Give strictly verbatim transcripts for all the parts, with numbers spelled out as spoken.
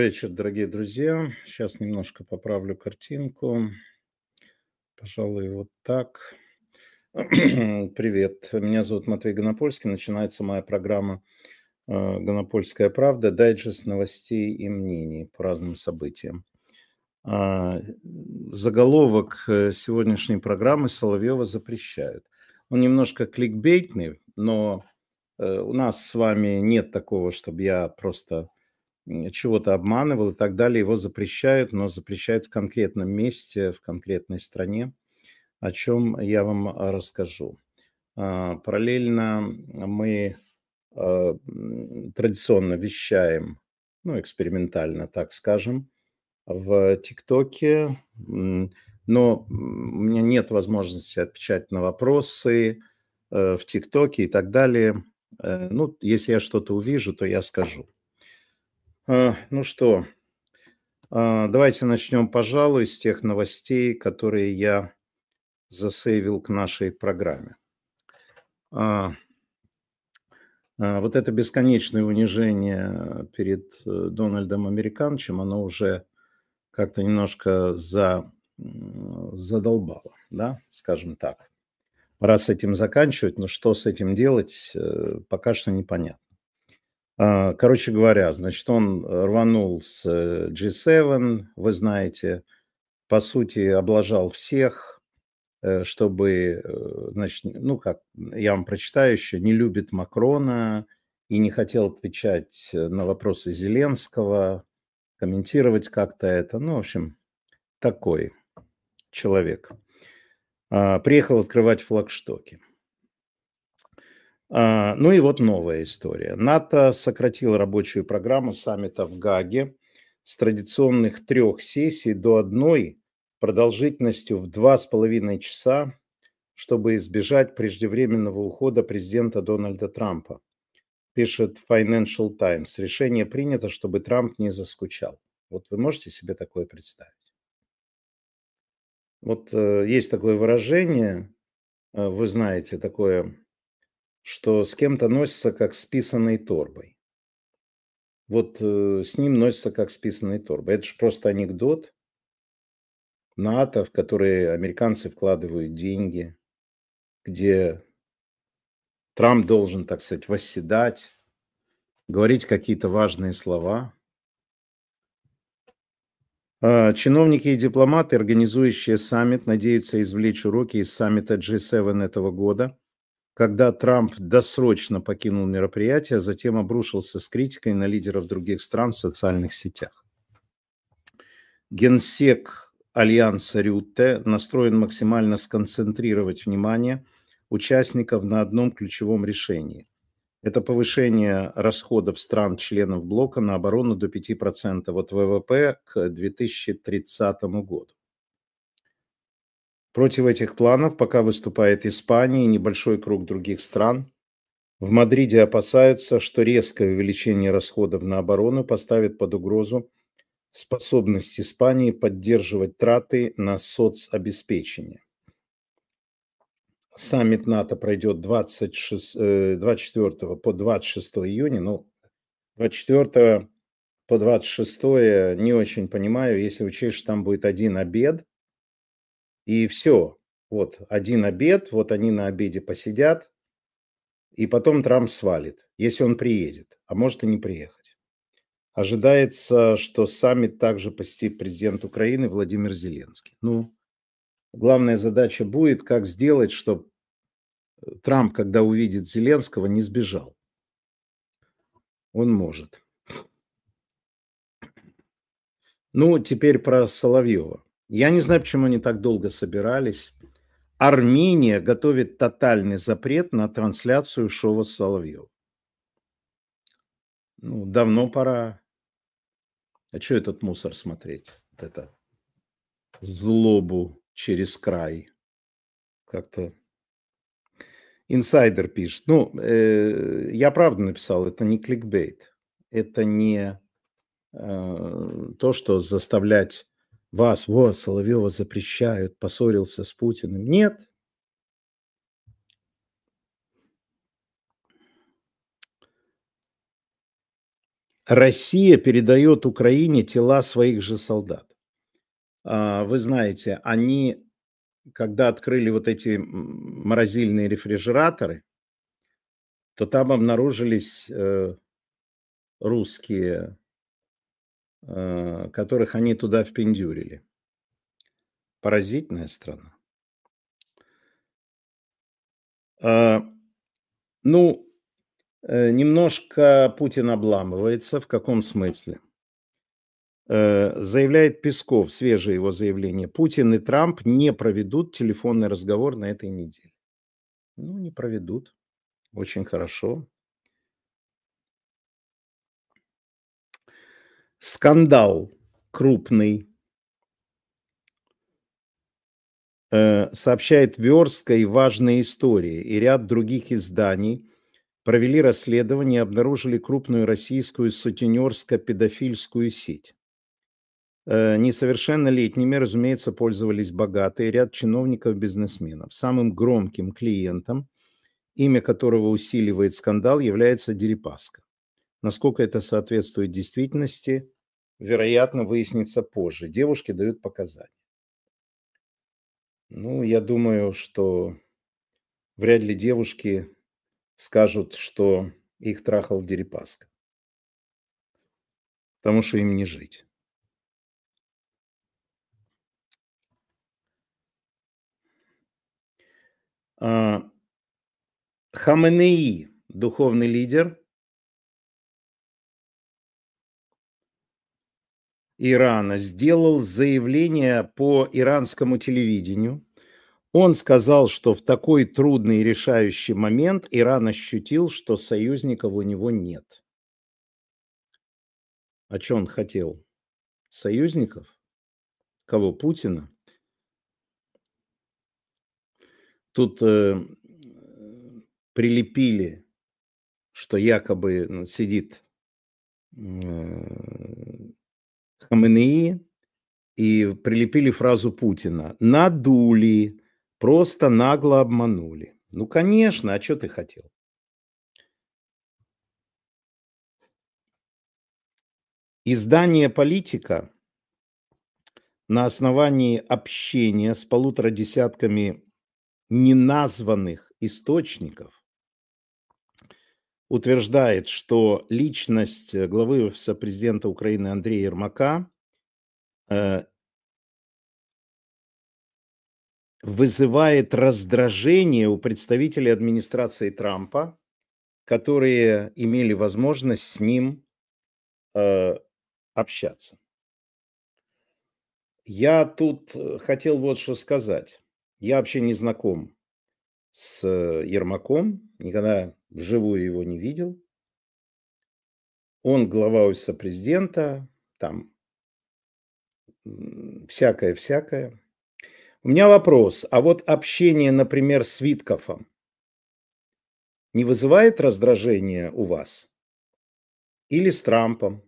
вечер, дорогие друзья. Сейчас немножко поправлю картинку. Пожалуй, вот так. Привет, меня зовут Матвей Гонопольский. Начинается моя программа э, «Гонопольская правда», дайджест новостей и мнений по разным событиям. А, Заголовок э, сегодняшней программы Соловьева запрещают. Он немножко кликбейтный, но э, у нас с вами нет такого, чтобы я просто м, чего-то обманывал и так далее. Его запрещают, но запрещают в конкретном месте, в конкретной стране, о чем я вам а, расскажу. А, Параллельно мы а, м, традиционно вещаем, ну, экспериментально, так скажем, в ТикТоке, м, но м, у меня нет возможности отвечать на вопросы э, в ТикТоке и так далее. Э, Ну, если я что-то увижу, то я скажу. А, Ну что, а, давайте начнем, пожалуй, с тех новостей, которые я засейвил к нашей программе. А, а, Вот это бесконечное унижение перед э, Дональдом Американчем, оно уже как-то немножко за, м, задолбало, да, скажем так. Пора с этим заканчивать, но что с этим делать, э, пока что непонятно. А, Короче говоря, значит, он рванул с э, джи семь, вы знаете, по сути, облажал всех, э, чтобы, э, значит, ну как, я вам прочитаю еще, не любит Макрона и не хотел отвечать э, на вопросы Зеленского, комментировать как-то это. Ну, в общем, такой человек. А, Приехал открывать флагштоки. А, Ну и вот новая история. НАТО сократил рабочую программу саммита в Гааге с традиционных трех сессий до одной продолжительностью в два с половиной часа, чтобы избежать преждевременного ухода президента Дональда Трампа. Пишет Financial Times. Решение принято, чтобы Трамп не заскучал. Вот вы можете себе такое представить? Вот э, есть такое выражение, э, вы знаете, такое, что с кем-то носится как с писаной торбой. Вот э, с ним носится как с писаной торбой. Это же просто анекдот. НАТО, в которые американцы вкладывают деньги, где Трамп должен, так сказать, восседать, говорить какие-то важные слова. А, Чиновники и дипломаты, организующие саммит, надеются извлечь уроки из саммита джи семь этого года, когда Трамп досрочно покинул мероприятие, а затем обрушился с критикой на лидеров других стран в социальных сетях. Генсек Альянса Рютте настроен максимально сконцентрировать внимание участников на одном ключевом решении. Это повышение расходов стран-членов блока на оборону до пяти процентов от вэ вэ пэ к две тысячи тридцатому году. Против этих планов пока выступает Испания и небольшой круг других стран. В Мадриде опасаются, что резкое увеличение расходов на оборону поставит под угрозу способность Испании поддерживать траты на соцобеспечение. Саммит НАТО пройдет двадцать шестого, двадцать четвёртого по двадцать шестое июня. Ну, двадцать четвёртого по двадцать шестое не очень понимаю, если учесть, что там будет один обед, и все. Вот один обед, вот они на обеде посидят, и потом Трамп свалит, если он приедет, а может и не приехать. Ожидается, что саммит также посетит президент Украины Владимир Зеленский. Ну, главная задача будет, как сделать, чтобы Трамп, когда увидит Зеленского, не сбежал. Он может. Ну, теперь про Соловьева. Я не знаю, почему они так долго собирались. Армения готовит тотальный запрет на трансляцию шоу Соловьева. Ну, давно пора. А что этот мусор смотреть? Это злобу через край. Как-то инсайдер пишет. Ну, э, я правда написал, это не кликбейт. Это не э, то, что заставлять вас, вот, Соловьева запрещают, поссорился с Путиным. Нет. Россия передает Украине тела своих же солдат. А, Вы знаете, они, когда открыли вот эти м, морозильные рефрижераторы, то там обнаружились э, русские, э, которых они туда впендюрили. Поразительная страна. А, Ну, э, немножко Путин обламывается. В каком смысле? Э, Заявляет Песков, свежее его заявление: Путин и Трамп не проведут телефонный разговор на этой неделе. Ну, не проведут. Очень хорошо. Скандал крупный, э, сообщает Верстка и «Важные истории», и ряд других изданий провели расследование и обнаружили крупную российскую сутенерско-педофильскую сеть. Э, Несовершеннолетними, разумеется, пользовались богатые, ряд чиновников-бизнесменов. Самым громким клиентом, имя которого усиливает скандал, является Дерипаска. Насколько это соответствует действительности, вероятно, выяснится позже. Девушки дают показания. Ну, я думаю, что вряд ли девушки скажут, что их трахал Дерипаска, потому что им не жить. А, Хаменеи, духовный лидер Ирана, сделал заявление по иранскому телевидению. Он сказал, что в такой трудный и решающий момент Иран ощутил, что союзников у него нет. А что он хотел? Союзников? Кого? Путина? Тут э, прилепили, что якобы ну, сидит э, Хаменеи, и прилепили фразу Путина: надули, просто нагло обманули. Ну, конечно, а что ты хотел? Издание «Политика» на основании общения с полутора десятками неназванных источников утверждает, что личность главы Офиса президента Украины Андрея Ермака э, вызывает раздражение у представителей администрации Трампа, которые имели возможность с ним э, общаться. Я тут э, хотел вот что сказать. Я вообще не знаком с э, Ермаком, никогда вживую его не видел. Он глава Офиса президента, там м, всякое-всякое. У меня вопрос. А вот общение, например, с Виткофом не вызывает раздражения у вас? Или с Трампом?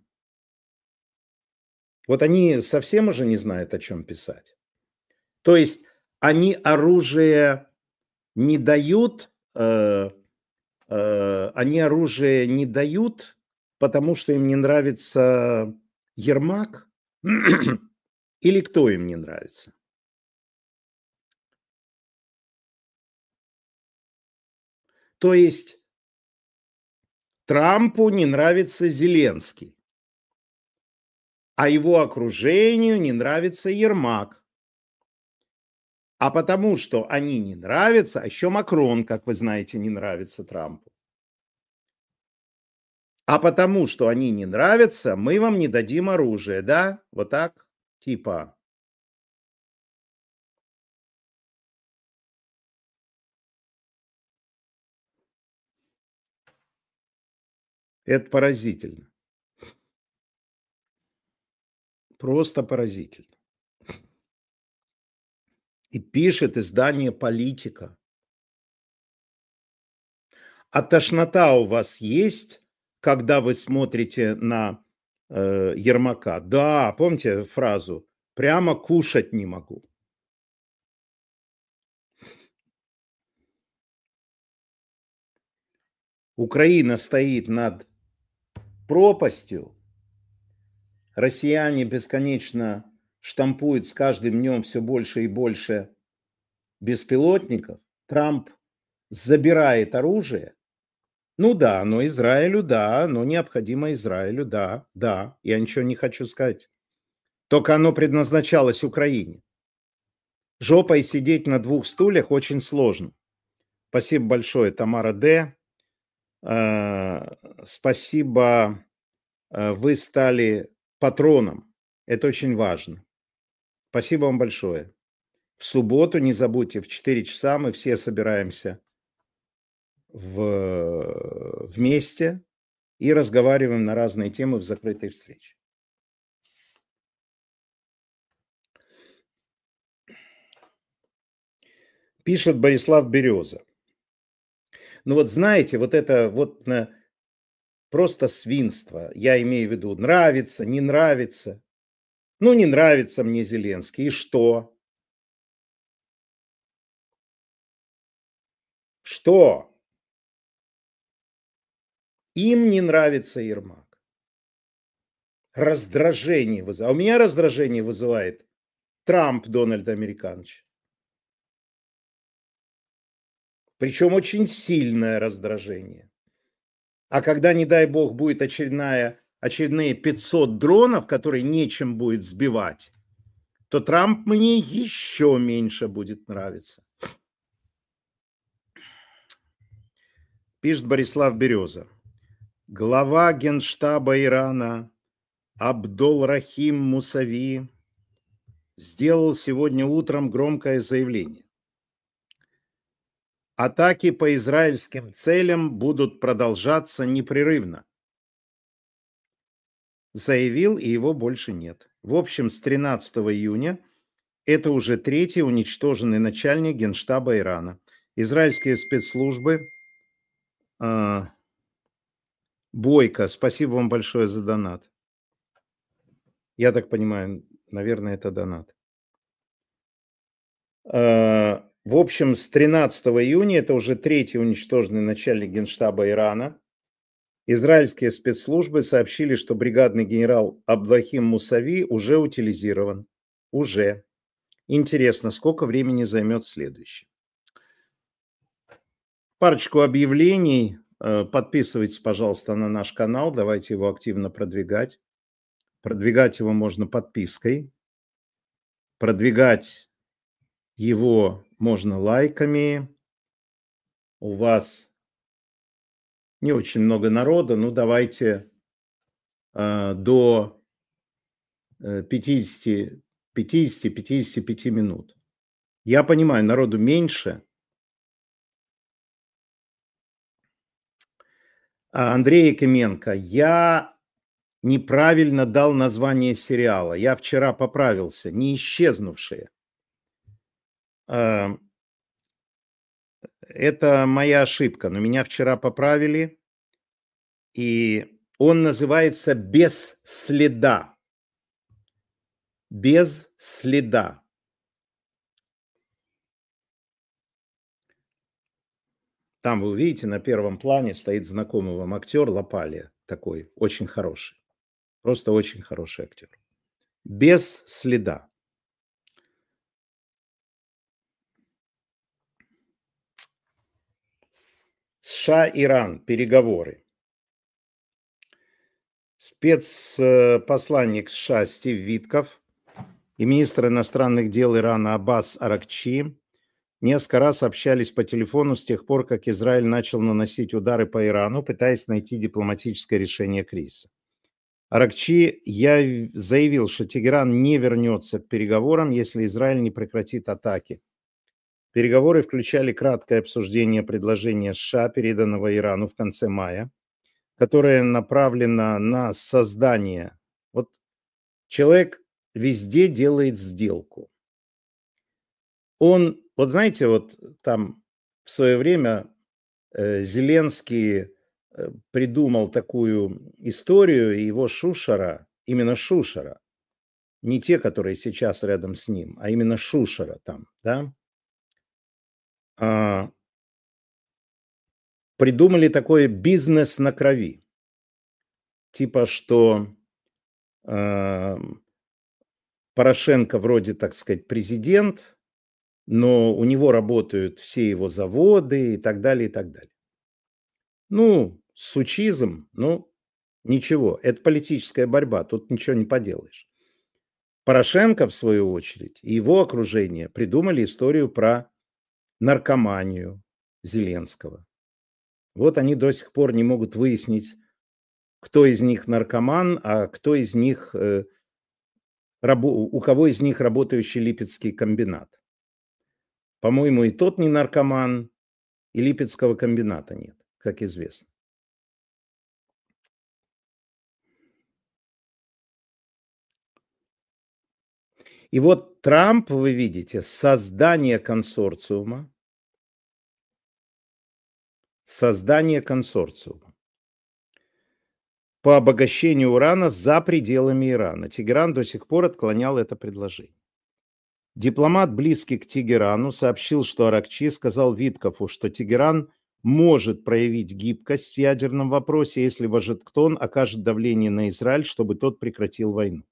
Вот они совсем уже не знают, о чем писать. То есть они оружие не дают, э, э, они оружие не дают, потому что им не нравится Ермак? Или кто им не нравится? То есть Трампу не нравится Зеленский, а его окружению не нравится Ермак. А потому что они не нравятся, а еще Макрон, как вы знаете, не нравится Трампу. А потому что они не нравятся, мы вам не дадим оружие, да? Вот так, типа. Это поразительно. Просто поразительно. И пишет издание «Политика». А тошнота у вас есть, когда вы смотрите на э, Ермака? Да, помните фразу? Прямо кушать не могу. Украина стоит над пропастью. Россияне бесконечно штампуют с каждым днем все больше и больше беспилотников. Трамп забирает оружие. Ну да, но Израилю, да, но необходимо Израилю, да, да. Я ничего не хочу сказать. Только оно предназначалось Украине. Жопой сидеть на двух стульях очень сложно. Спасибо большое, Тамара Д. Э, Спасибо, э, вы стали патроном. Это очень важно. Спасибо вам большое. В субботу, не забудьте, в четыре часа мы все собираемся в, вместе и разговариваем на разные темы в закрытой встрече. Пишет Борислав Береза. Ну вот знаете, вот это вот на, просто свинство. Я имею в виду, нравится, не нравится. Ну, не нравится мне Зеленский. И что? Что? Им не нравится Ермак. Раздражение вызывает. А у меня раздражение вызывает Трамп Дональд Американович. Причем очень сильное раздражение. А когда, не дай бог, будет очередная, очередные пятьсот дронов, которые нечем будет сбивать, то Трамп мне еще меньше будет нравиться. Пишет Борислав Береза. Глава Генштаба Ирана Абдол-Рахим Мусави сделал сегодня утром громкое заявление. Атаки по израильским целям будут продолжаться непрерывно. Заявил, и его больше нет. В общем, с тринадцатого июня это уже третий уничтоженный начальник Генштаба Ирана. Израильские спецслужбы... Э, Бойко, спасибо вам большое за донат. Я так понимаю, наверное, это донат. Э, в общем, с тринадцатого июня это уже третий уничтоженный начальник Генштаба Ирана. Израильские спецслужбы сообщили, что бригадный генерал Абдахим Мусави уже утилизирован. Уже. Интересно, сколько времени займет следующий? Парочку объявлений. Подписывайтесь, пожалуйста, на наш канал. Давайте его активно продвигать. Продвигать его можно подпиской. Продвигать его можно лайками. У вас не очень много народа, ну давайте э, до пятидесяти пятидесяти пяти минут. Я понимаю, народу меньше. Андрей Якименко, я неправильно дал название сериала. Я вчера поправился. Не исчезнувшие. Это моя ошибка, но меня вчера поправили. И он называется «Без следа». Без следа. Там вы увидите, на первом плане стоит знакомый вам актер Лапалия, такой, очень хороший. Просто очень хороший актер. Без следа. США-Иран. Переговоры. Спецпосланник США Стив Витков и министр иностранных дел Ирана Аббас Аракчи несколько раз общались по телефону с тех пор, как Израиль начал наносить удары по Ирану, пытаясь найти дипломатическое решение кризиса. Аракчи я заявил, что Тегеран не вернется к переговорам, если Израиль не прекратит атаки. Переговоры включали краткое обсуждение предложения США, переданного Ирану в конце мая, которое направлено на создание... Вот человек везде делает сделку. Он, вот знаете, вот там в свое время э, Зеленский э, придумал такую историю, и его Шушера, именно Шушера, не те, которые сейчас рядом с ним, а именно Шушера там, да, а, придумали такое бизнес на крови. типа что э, Порошенко вроде, так сказать, президент, но у него работают все его заводы и так далее, и так далее. Ну, сучизм, ну, ничего, это политическая борьба, тут ничего не поделаешь. Порошенко, в свою очередь, и его окружение придумали историю про наркоманию Зеленского. Вот они до сих пор не могут выяснить, кто из них наркоман, а кто из них, э, рабо- у кого из них работающий Липецкий комбинат. По-моему, и тот не наркоман, и Липецкого комбината нет, как известно. И вот Трамп, вы видите, создание консорциума, создание консорциума по обогащению урана за пределами Ирана. Тегеран до сих пор отклонял это предложение. Дипломат, близкий к Тегерану, сообщил, что Аракчи сказал Виткофу, что Тегеран может проявить гибкость в ядерном вопросе, если Вашингтон окажет давление на Израиль, чтобы тот прекратил войну.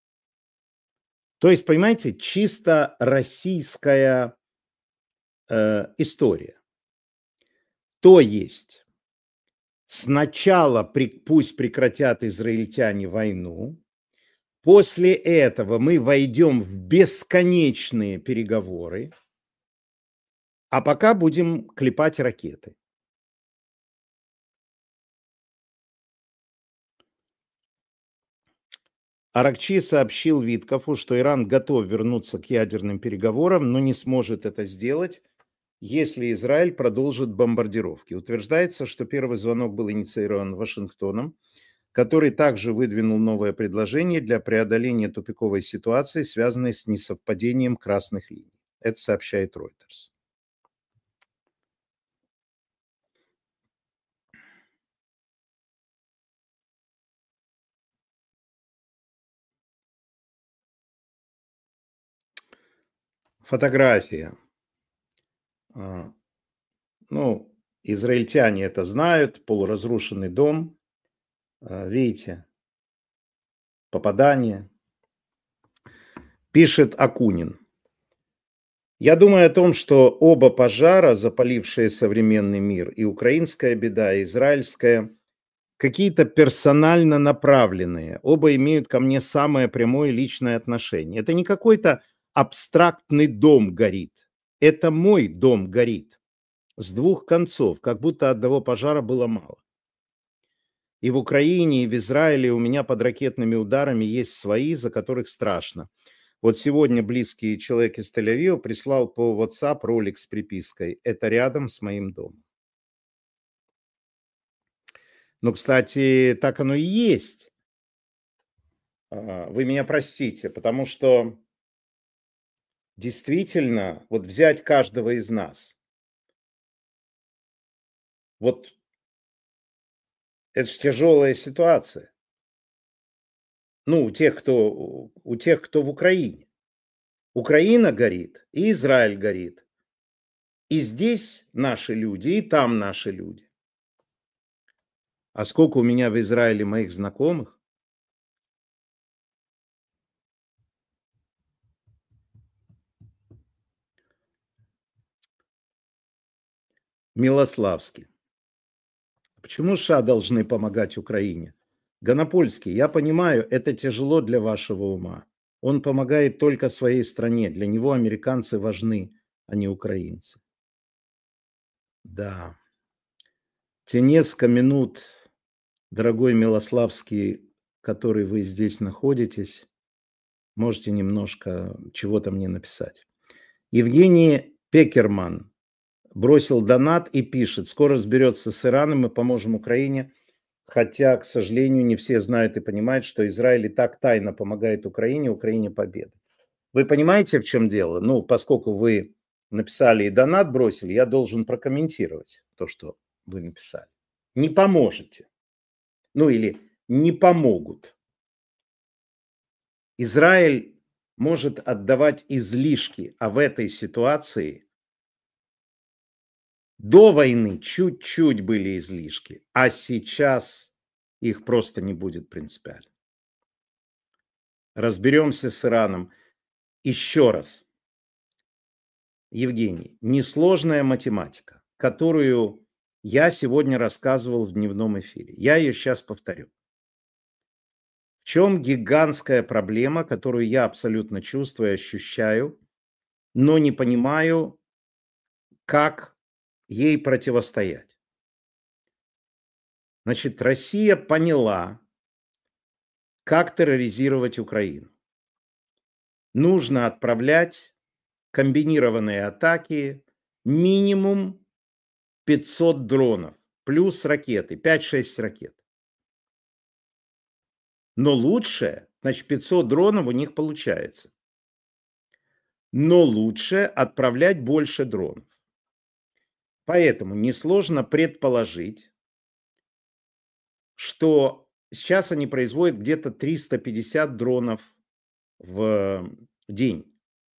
То есть, понимаете, чисто российская э, история. То есть, сначала при, пусть прекратят израильтяне войну, после этого мы войдем в бесконечные переговоры, а пока будем клепать ракеты. Аракчи сообщил Виткофу, что Иран готов вернуться к ядерным переговорам, но не сможет это сделать, если Израиль продолжит бомбардировки. Утверждается, что первый звонок был инициирован Вашингтоном, который также выдвинул новое предложение для преодоления тупиковой ситуации, связанной с несовпадением красных линий. Это сообщает Reuters. Фотография. А, Ну, израильтяне это знают. Полуразрушенный дом. А, Видите, попадание. Пишет Акунин. Я думаю о том, что оба пожара, запалившие современный мир, и украинская беда, и израильская, какие-то персонально направленные. Оба имеют ко мне самое прямое личное отношение. Это не какой-то абстрактный дом горит. Это мой дом горит. С двух концов, как будто одного пожара было мало. И в Украине, и в Израиле у меня под ракетными ударами есть свои, за которых страшно. Вот сегодня близкий человек из Тель-Авива прислал по WhatsApp ролик с припиской «Это рядом с моим домом». Ну, кстати, так оно и есть. А, Вы меня простите, потому что действительно, вот взять каждого из нас, вот это же тяжелая ситуация. Ну, у тех, кто, у тех, кто в Украине. Украина горит, и Израиль горит. И здесь наши люди, и там наши люди. А сколько у меня в Израиле моих знакомых? Милославский. Почему США должны помогать Украине? Гонопольский, я понимаю, это тяжело для вашего ума. Он помогает только своей стране. Для него американцы важны, а не украинцы. Да. Те несколько минут, дорогой Милославский, который вы здесь находитесь, можете немножко чего-то мне написать. Евгений Пекерман бросил донат и пишет: скоро разберется с Ираном, мы поможем Украине. Хотя, к сожалению, не все знают и понимают, что Израиль и так тайно помогает Украине, Украине победы. Вы понимаете, в чем дело? Ну, поскольку вы написали и донат бросили, я должен прокомментировать то, что вы написали. Не поможете. Ну, или не помогут. Израиль может отдавать излишки, а в этой ситуации до войны чуть-чуть были излишки, а сейчас их просто не будет принципиально. Разберемся с Ираном. Еще раз. Евгений, несложная математика, которую я сегодня рассказывал в дневном эфире. Я ее сейчас повторю. В чем гигантская проблема, которую я абсолютно чувствую и ощущаю, но не понимаю, как ей противостоять? Значит, Россия поняла, как терроризировать Украину. Нужно отправлять комбинированные атаки минимум пятьсот дронов, плюс ракеты, пять-шесть ракет. Но лучше, значит, пятьсот дронов у них получается. Но лучше отправлять больше дронов. Поэтому несложно предположить, что сейчас они производят где-то триста пятьдесят дронов в день.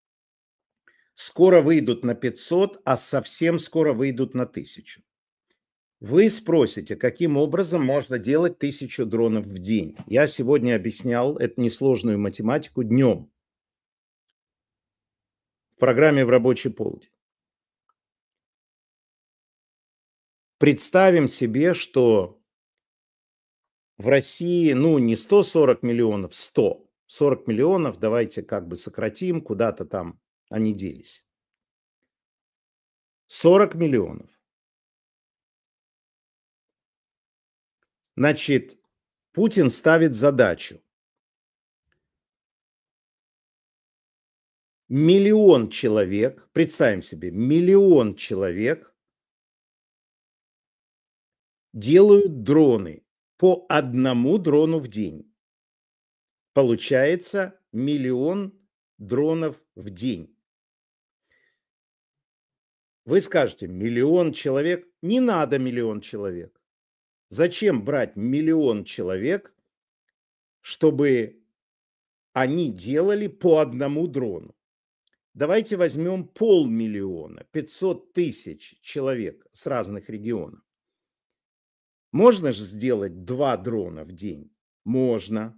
Скоро выйдут на пятьсот, а совсем скоро выйдут на тысячу. Вы спросите, каким образом можно делать тысячу дронов в день? Я сегодня объяснял эту несложную математику днем в программе «В рабочий полдень». Представим себе, что в России, ну, не сто сорок миллионов, сто сорок миллионов, давайте как бы сократим, куда-то там они делись. сорок миллионов. Значит, Путин ставит задачу. Миллион человек, представим себе, миллион человек делают дроны по одному дрону в день. Получается миллион дронов в день. Вы скажете, миллион человек? Не надо миллион человек. Зачем брать миллион человек, чтобы они делали по одному дрону? Давайте возьмем полмиллиона, пятьсот тысяч человек с разных регионов. Можно же сделать два дрона в день? Можно.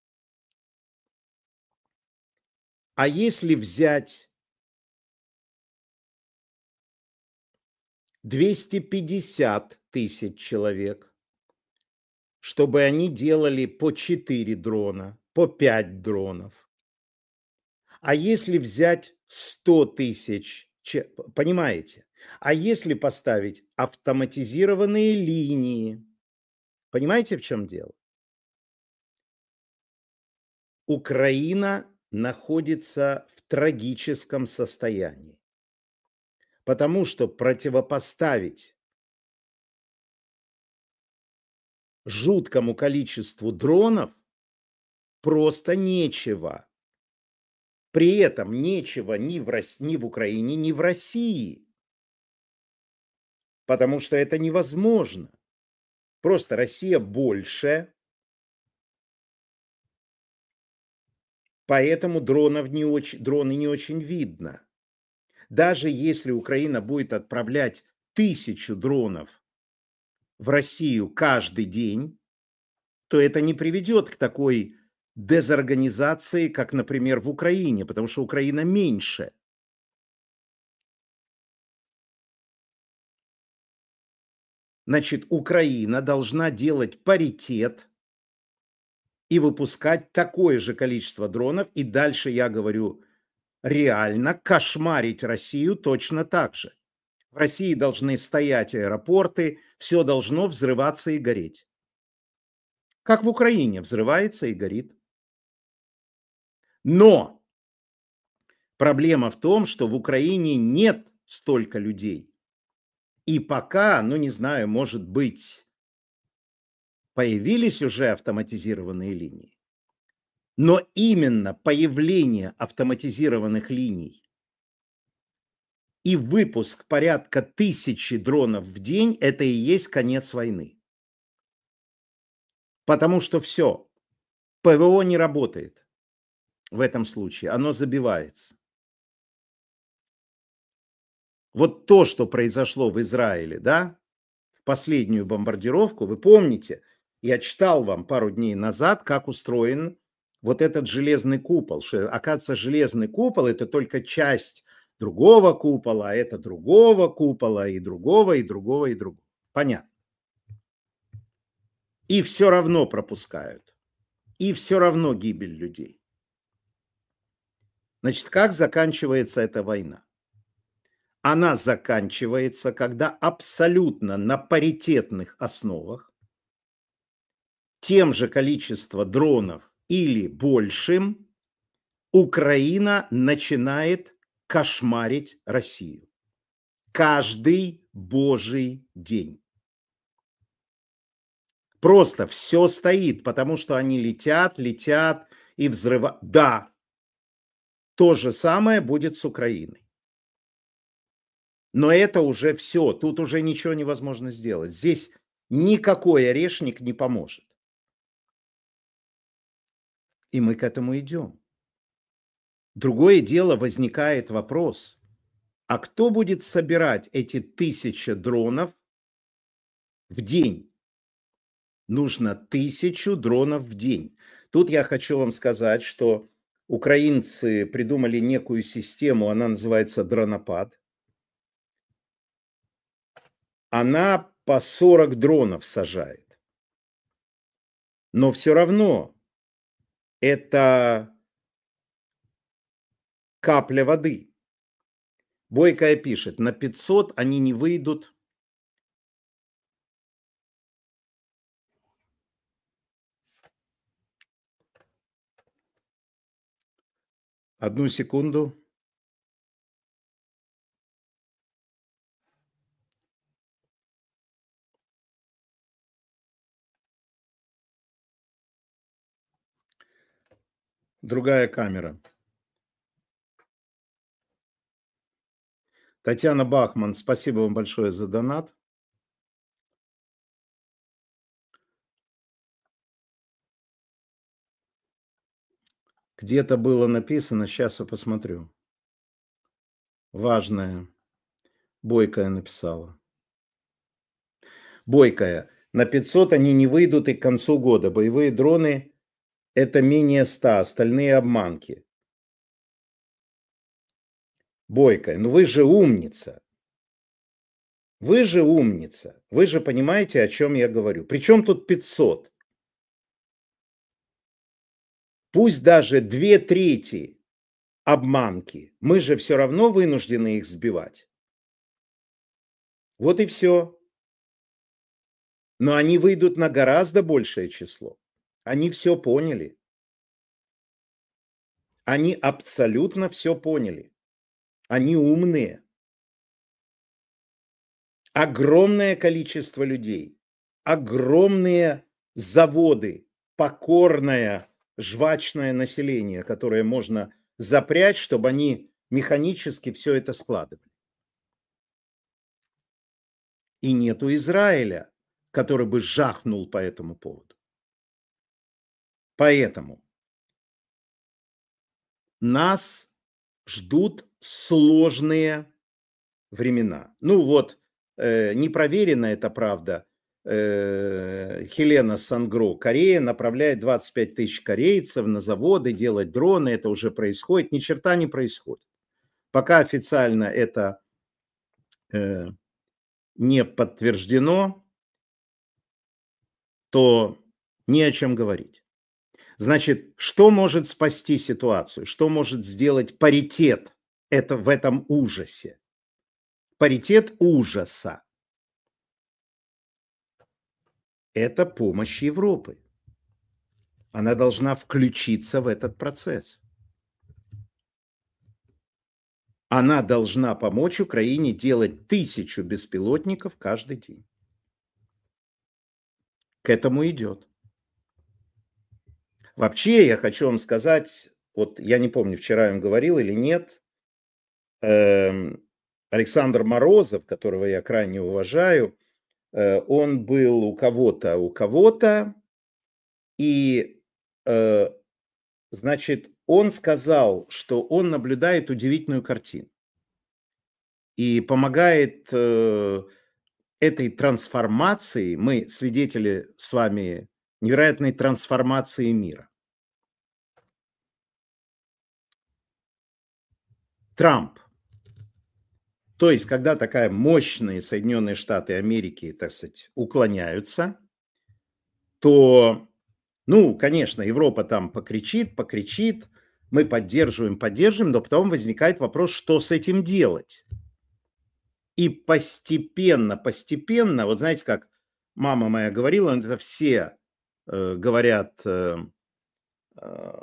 А если взять двести пятьдесят тысяч человек, чтобы они делали по четыре дрона, по пять дронов? А если взять сто тысяч, понимаете? А если поставить автоматизированные линии? Понимаете, в чем дело? Украина находится в трагическом состоянии, потому что противопоставить жуткому количеству дронов просто нечего. При этом нечего ни в, Рос... ни в Украине, ни в России, потому что это невозможно. Просто Россия больше, поэтому дронов не очень, дроны не очень видно. Даже если Украина будет отправлять тысячу дронов в Россию каждый день, то это не приведет к такой дезорганизации, как, например, в Украине, потому что Украина меньше. Значит, Украина должна делать паритет и выпускать такое же количество дронов. И дальше я говорю, реально кошмарить Россию точно так же. В России должны стоять аэропорты, все должно взрываться и гореть. Как в Украине взрывается и горит. Но проблема в том, что в Украине нет столько людей. И пока, ну не знаю, может быть, появились уже автоматизированные линии. Но именно появление автоматизированных линий и выпуск порядка тысячи дронов в день – это и есть конец войны. Потому что все, ПВО не работает в этом случае, оно забивается. Вот то, что произошло в Израиле, да, в последнюю бомбардировку, вы помните, Я читал вам пару дней назад, как устроен вот этот железный купол. Что, оказывается, железный купол – это только часть другого купола, а это другого купола, и другого, и другого, и другого. Понятно. И все равно пропускают. И все равно гибель людей. Значит, как заканчивается эта война? Она заканчивается, когда абсолютно на паритетных основах тем же количеством дронов или большим Украина начинает кошмарить Россию. Каждый божий день. Просто все стоит, потому что они летят, летят и взрывают. Да, то же самое будет с Украиной. Но это уже все, тут уже ничего невозможно сделать. Здесь никакой орешник не поможет. И мы к этому идем. Другое дело, возникает вопрос, а кто будет собирать эти тысячи дронов в день? Нужно тысячу дронов в день. Тут я хочу вам сказать, что украинцы придумали некую систему, она называется дронопад. Она по сорок дронов сажает. Но все равно это капля воды. Бойкая пишет, на пятьсот они не выйдут. Одну секунду. Другая камера. Татьяна Бахман, спасибо вам большое за донат. Где-то было написано, сейчас я посмотрю. Важное. Бойкая написала. Бойкая. На пятьсот они не выйдут и к концу года. Боевые дроны – это менее ста, остальные обманки. Бойкая, ну вы же умница. Вы же умница. Вы же понимаете, о чем я говорю. Причем тут пятьсот? Пусть даже две трети обманки. Мы же все равно вынуждены их сбивать. Вот и все. Но они выйдут на гораздо большее число. Они все поняли. Они абсолютно все поняли. Они умные. Огромное количество людей, огромные заводы, покорное, жвачное население, которое можно запрячь, чтобы они механически все это складывали. И нету Израиля, который бы жахнул по этому поводу. Поэтому нас ждут сложные времена. Ну вот, э, непроверена эта правда. Э, Хелена Сангро, Корея направляет двадцать пять тысяч корейцев на заводы делать дроны. Это уже происходит. Ни черта не происходит. Пока официально это э, не подтверждено, то не о чем говорить. Значит, что может спасти ситуацию? Что может сделать паритет это, в этом ужасе? Паритет ужаса – это помощь Европы. Она должна включиться в этот процесс. Она должна помочь Украине делать тысячу беспилотников каждый день. К этому идет. Вообще, я хочу вам сказать, вот я не помню, вчера я вам говорил или нет, эм, Александр Морозов, которого я крайне уважаю, э, он был у кого-то, у кого-то, и, э, значит, он сказал, что он наблюдает удивительную картину и помогает э, этой трансформации. Мы свидетели с вами невероятной трансформации мира. Трамп. То есть, когда такая мощные Соединенные Штаты Америки, так сказать, уклоняются, то, ну, конечно, Европа там покричит, покричит, мы поддерживаем, поддерживаем, но потом возникает вопрос, что с этим делать. И постепенно, постепенно, вот знаете, как мама моя говорила, это все э, говорят, э, э,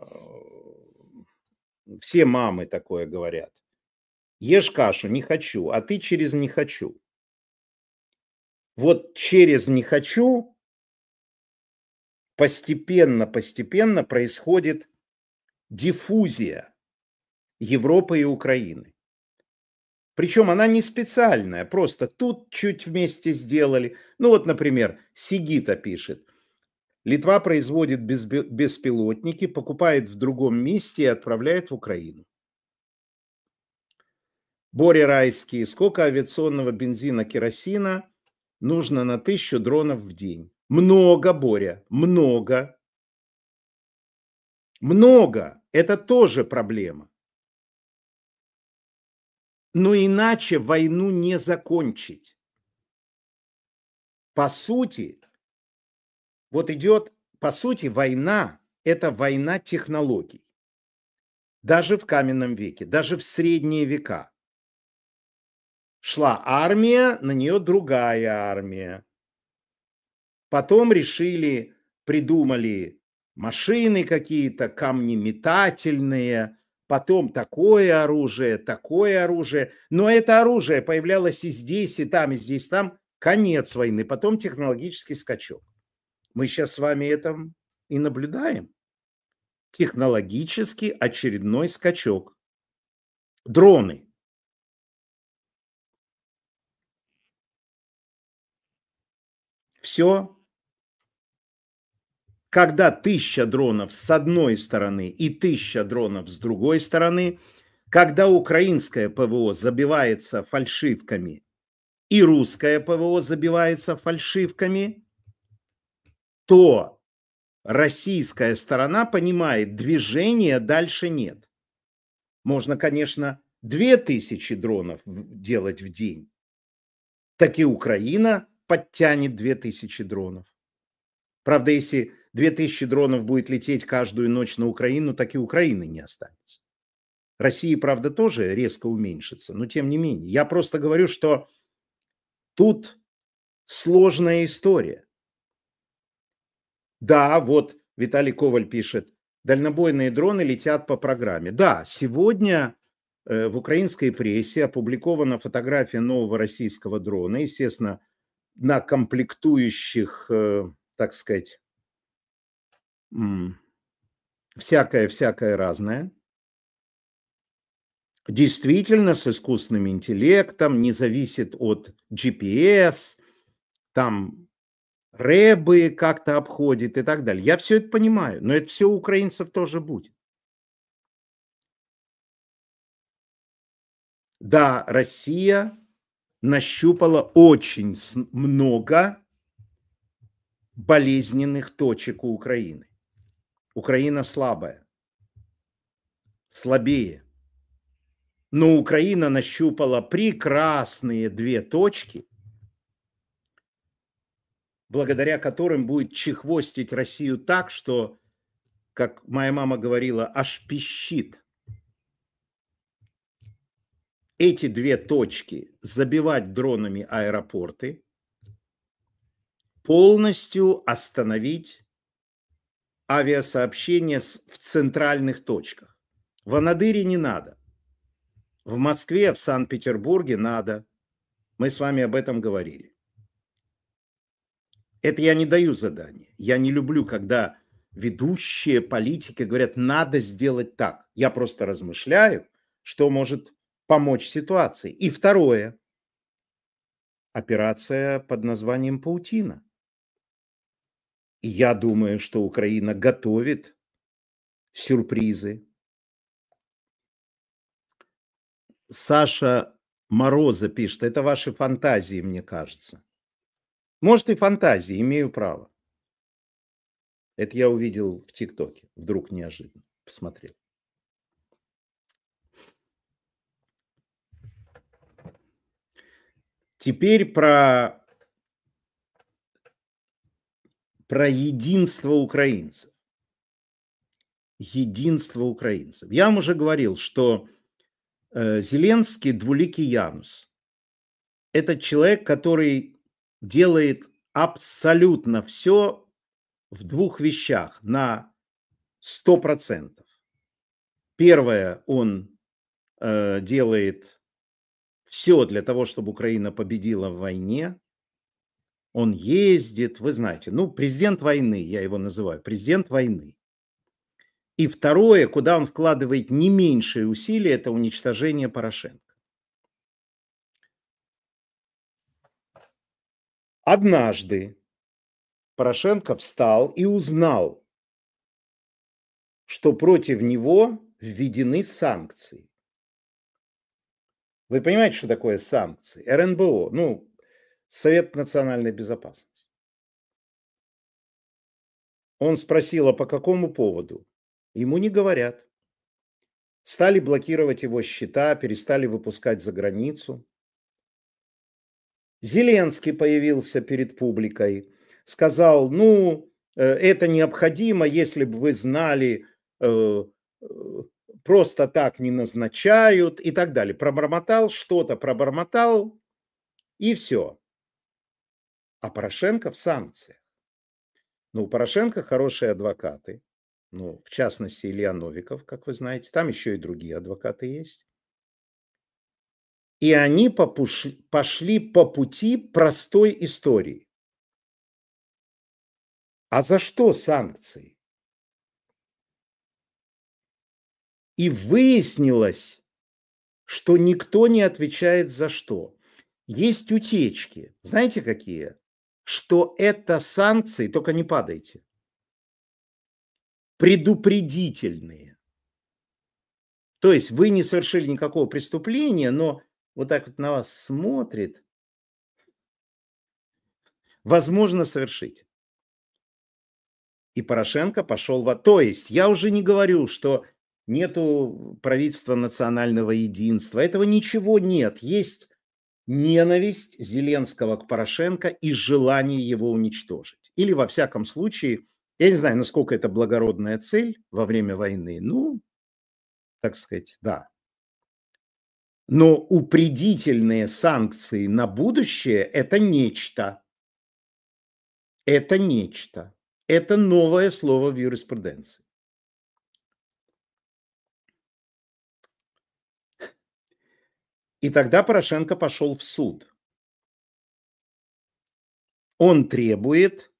все мамы такое говорят. Ешь кашу, не хочу, а ты через не хочу. Вот через не хочу постепенно, постепенно происходит диффузия Европы и Украины. Причем она не специальная, просто тут чуть вместе сделали. Ну вот, например, Сигита пишет. Литва производит беспилотники, покупает в другом месте и отправляет в Украину. Боря Райский. Сколько авиационного бензина, керосина нужно на тысячу дронов в день? Много, Боря, много. Много. Это тоже проблема. Но иначе войну не закончить. По сути, вот идет, по сути, война – это война технологий. Даже в каменном веке, даже в средние века. Шла армия, на нее другая армия. Потом решили, придумали машины какие-то, камни метательные, потом такое оружие, такое оружие. Но это оружие появлялось и здесь, и там, и здесь, и там. Конец войны, потом технологический скачок. Мы сейчас с вами это и наблюдаем. Технологический очередной скачок. Дроны. Все. Когда тысяча дронов с одной стороны и тысяча дронов с другой стороны, когда украинское ПВО забивается фальшивками и русское ПВО забивается фальшивками, то российская сторона понимает, движения дальше нет. Можно, конечно, две тысячи дронов делать в день. Так и Украина подтянет две тысячи дронов. Правда, если две тысячи дронов будет лететь каждую ночь на Украину, так и Украины не останется. Россия, правда, тоже резко уменьшится, но тем не менее. Я просто говорю, что тут сложная история. Да, вот Виталий Коваль пишет, дальнобойные дроны летят по программе. Да, сегодня э, в украинской прессе опубликована фотография нового российского дрона, естественно, на комплектующих, э, так сказать, всякое-всякое разное. Действительно, с искусственным интеллектом, не зависит от джи пи эс, там рэбы как-то обходит и так далее. Я все это понимаю, но это все у украинцев тоже будет. Да, Россия нащупала очень много болезненных точек у Украины. Украина слабая, слабее. Но Украина нащупала прекрасные две точки, благодаря которым будет чехвостить Россию так, что, как моя мама говорила, аж пищит. Эти две точки забивать дронами аэропорты, полностью остановить авиасообщение в центральных точках. В Анадыре не надо. В Москве, в Санкт-Петербурге надо. Мы с вами об этом говорили. Это я не даю задания. Я не люблю, когда ведущие политики говорят, надо сделать так. Я просто размышляю, что может помочь ситуации. И второе. Операция под названием «Паутина». И я думаю, что Украина готовит сюрпризы. Саша Мороза пишет, это ваши фантазии, мне кажется. Может и фантазии, имею право. Это я увидел в ТикТоке, вдруг неожиданно посмотрел. Теперь про про единство украинцев. Единство украинцев. Я вам уже говорил, что э, Зеленский двуликий Янус. Это человек, который делает абсолютно все в двух вещах на сто процентов. Первое, он э, делает все для того, чтобы Украина победила в войне. Он ездит, вы знаете, ну, президент войны, я его называю, президент войны. И второе, куда он вкладывает не меньшие усилия, это уничтожение Порошенко. Однажды Порошенко встал и узнал, что против него введены санкции. Вы понимаете, что такое санкции? эр эн бэ о, ну, Совет национальной безопасности. Он спросил, а по какому поводу? Ему не говорят. Стали блокировать его счета, перестали выпускать за границу. Зеленский появился перед публикой, сказал, ну, это необходимо, если бы вы знали, просто так не назначают и так далее. Пробормотал что-то, пробормотал и все. А Порошенко в санкциях. Ну, у Порошенко хорошие адвокаты, ну, в частности, Илья Новиков, как вы знаете, там еще и другие адвокаты есть. И они попушли, пошли по пути простой истории. А за что санкции? И выяснилось, что никто не отвечает за что. Есть утечки. Знаете какие? Что это санкции, только не падайте, предупредительные. То есть вы не совершили никакого преступления, но вот так вот на вас смотрит, возможно, совершить. И Порошенко пошел в... То есть я уже не говорю, что нету правительства национального единства. Этого ничего нет. Есть ненависть Зеленского к Порошенко и желание его уничтожить. Или, во всяком случае, я не знаю, насколько это благородная цель во время войны. Ну, так сказать, да. Но упредительные санкции на будущее – это нечто. Это нечто. Это новое слово в юриспруденции. И тогда Порошенко пошел в суд. Он требует,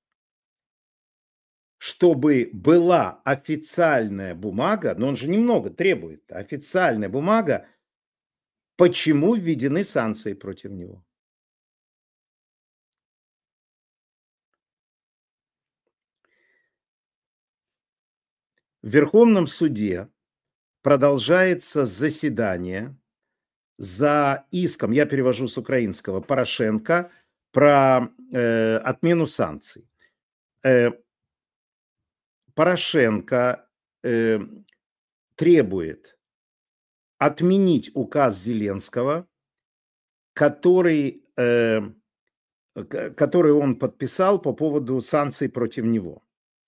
чтобы была официальная бумага, но он же немного требует, официальная бумага, почему введены санкции против него. В Верховном суде продолжается заседание за иском, я перевожу с украинского, Порошенко, про э, отмену санкций. Э, Порошенко э, требует отменить указ Зеленского, который, э, который он подписал по поводу санкций против него.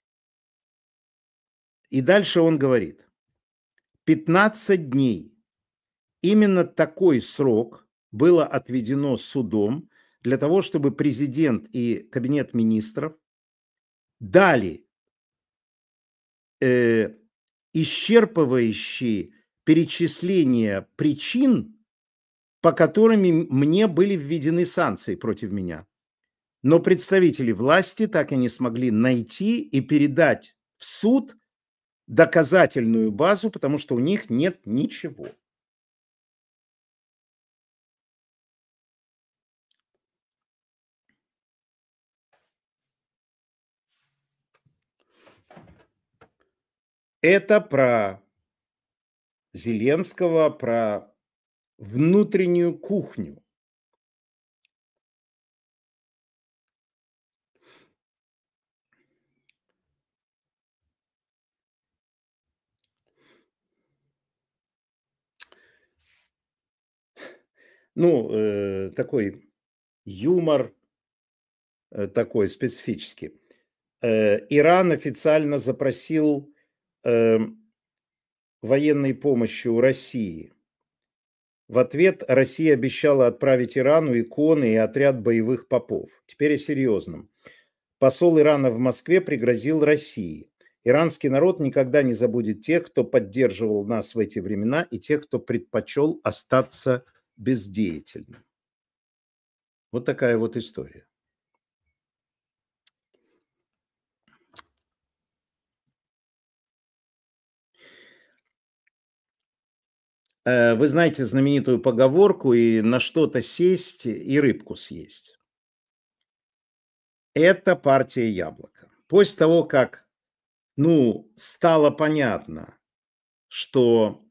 И дальше он говорит, пятнадцать дней. Именно такой срок было отведено судом для того, чтобы президент и кабинет министров дали э, исчерпывающие перечисления причин, по которым мне были введены санкции против меня. Но представители власти так и не смогли найти и передать в суд доказательную базу, потому что у них нет ничего. Это про Зеленского, про внутреннюю кухню. Ну, э, такой юмор, э, такой специфический. Э, Иран официально запросил эм, военной помощи у России. В ответ Россия обещала отправить Ирану иконы и отряд боевых попов. Теперь о серьезном. Посол Ирана в Москве пригрозил России. Иранский народ никогда не забудет тех, кто поддерживал нас в эти времена, и тех, кто предпочел остаться бездеятельным. Вот такая вот история. Э, Вы знаете знаменитую поговорку «и на что-то сесть, и рыбку съесть». Это партия «Яблоко». После того, как, ну, стало понятно, что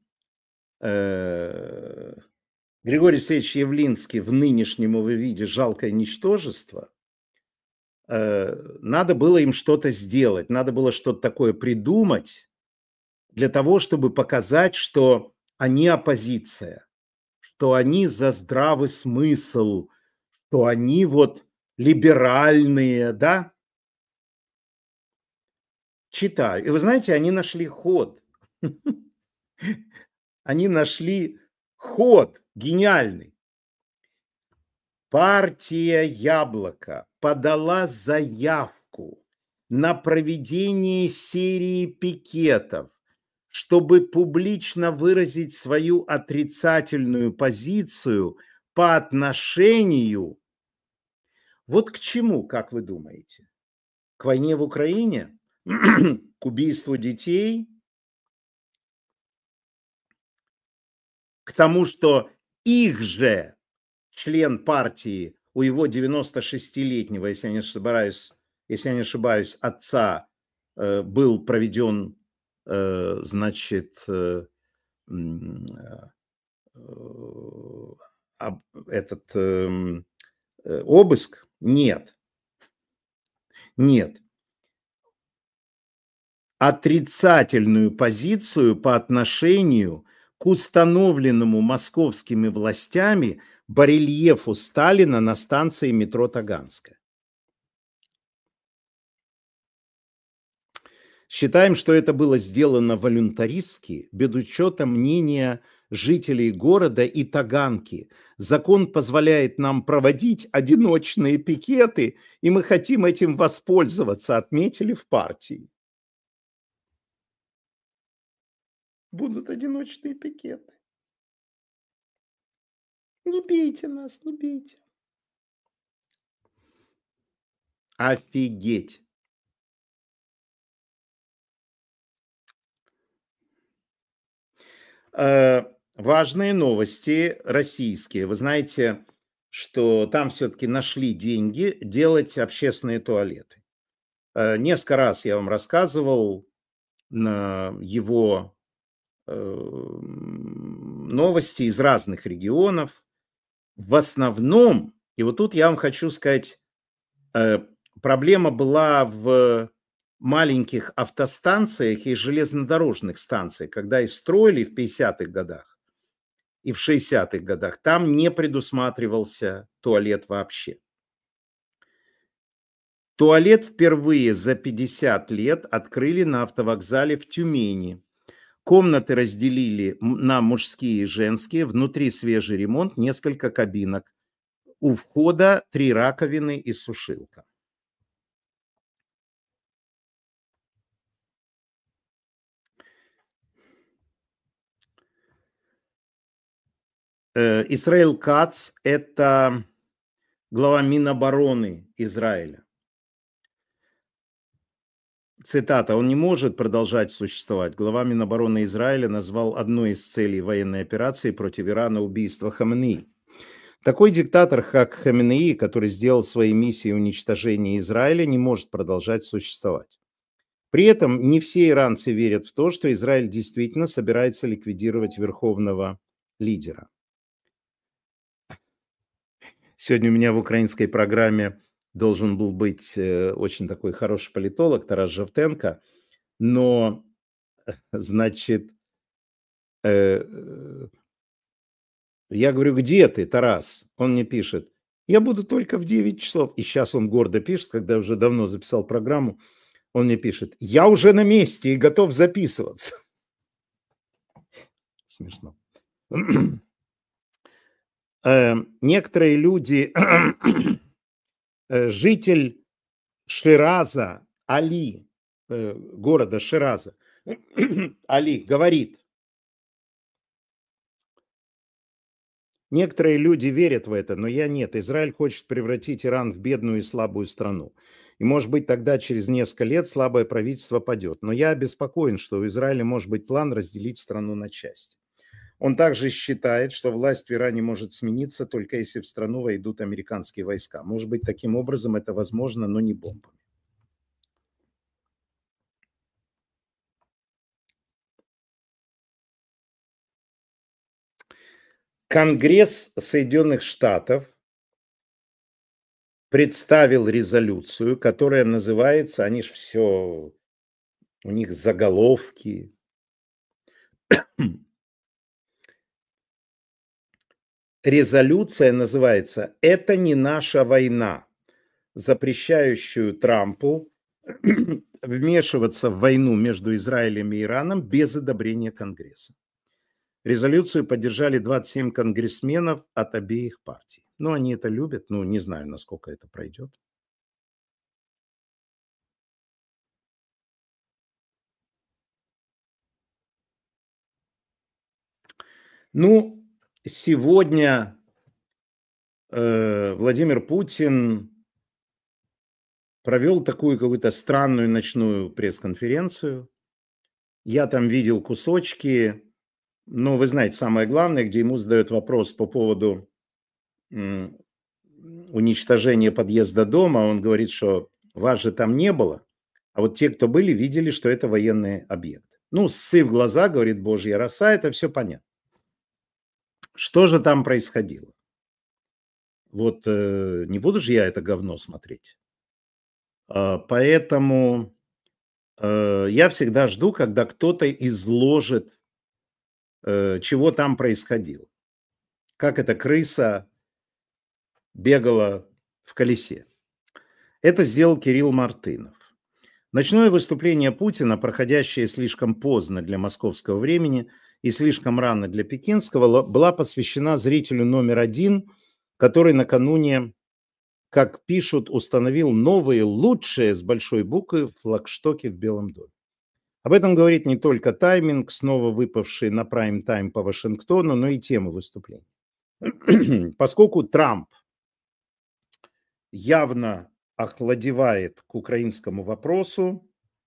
э, Григорий Алексеевич Явлинский в нынешнем его виде жалкое ничтожество, э, надо было им что-то сделать, надо было что-то такое придумать для того, чтобы показать, что они оппозиция, что они за здравый смысл, что они вот либеральные, да? Читаю. И вы знаете, они нашли ход. Они нашли ход гениальный. Партия «Яблоко» подала заявку на проведение серии пикетов, чтобы публично выразить свою отрицательную позицию по отношению вот к чему, как вы думаете? К войне в Украине? К убийству детей? К тому, что их же член партии, у его девяностошестилетнего, если я не ошибаюсь, если я не ошибаюсь, отца э, был проведен, э, значит, э, э, этот э, обыск? Нет, нет. Отрицательную позицию по отношению к установленному московскими властями барельефу Сталина на станции метро Таганская. Считаем, что это было сделано волюнтаристски, без учета мнения жителей города и Таганки. Закон позволяет нам проводить одиночные пикеты, и мы хотим этим воспользоваться, отметили в партии. Будут одиночные пикеты. Не бейте нас, не бейте. Офигеть. Э, Важные новости российские. Вы знаете, что там все-таки нашли деньги делать общественные туалеты. Э, Несколько раз я вам рассказывал на его э, новости из разных регионов. В основном, и вот тут я вам хочу сказать, э, проблема была в маленьких автостанциях и железнодорожных станциях, когда их строили в пятидесятых годах и в шестидесятых годах, там не предусматривался туалет вообще. Туалет впервые за пятьдесят лет открыли на автовокзале в Тюмени. Комнаты разделили на мужские и женские, внутри свежий ремонт, несколько кабинок. У входа три раковины и сушилка. Исраэль Кац – это глава Минобороны Израиля. Цитата: «Он не может продолжать существовать. Глава Минобороны Израиля назвал одной из целей военной операции против Ирана убийство Хаменеи». Такой диктатор, как Хаменеи, который сделал своей миссией уничтожение Израиля, не может продолжать существовать. При этом не все иранцы верят в то, что Израиль действительно собирается ликвидировать верховного лидера. Сегодня у меня в украинской программе должен был быть очень такой хороший политолог Тарас Жовтенко, но, значит, Я говорю, где ты, Тарас? Он мне пишет, я буду только в девять часов. И сейчас он гордо пишет, когда уже давно записал программу, он мне пишет, я уже на месте и готов записываться. Смешно. Некоторые люди, житель Шираза, Али, города Шираза, Али говорит, некоторые люди верят в это, но я нет. Израиль хочет превратить Иран в бедную и слабую страну. И, может быть, тогда через несколько лет слабое правительство падет. Но я обеспокоен, что у Израиля может быть план разделить страну на части. Он также считает, что власть в Иране может смениться, только если в страну войдут американские войска. Может быть, таким образом это возможно, но не бомбами. Конгресс Соединенных Штатов представил резолюцию, которая называется, они же все, у них заголовки. Резолюция называется «Это не наша война», запрещающую Трампу вмешиваться в войну между Израилем и Ираном без одобрения Конгресса. Резолюцию поддержали двадцать семь конгрессменов от обеих партий. Ну, они это любят, ну, не знаю, насколько это пройдет. Ну, сегодня э, Владимир Путин провел такую какую-то странную ночную пресс-конференцию. Я там видел кусочки, но вы знаете, самое главное, где ему задают вопрос по поводу м, уничтожения подъезда дома, он говорит, что вас же там не было, а вот те, кто были, видели, что это военный объект. Ну, сы в глаза, говорит Божья роса, это все понятно. Что же там происходило? Вот э, не буду же я это говно смотреть. А, поэтому э, я всегда жду, когда кто-то изложит, э, чего там происходило. Как эта крыса бегала в колесе. Это сделал Кирилл Мартынов. Ночное выступление Путина, проходящее слишком поздно для московского времени и слишком рано для пекинского, была посвящена зрителю номер один, который накануне, как пишут, установил новые, лучшие с большой буквы флагштоки в Белом доме. Об этом говорит не только тайминг, снова выпавший на прайм-тайм по Вашингтону, но и тема выступления. Поскольку Трамп явно охладевает к украинскому вопросу,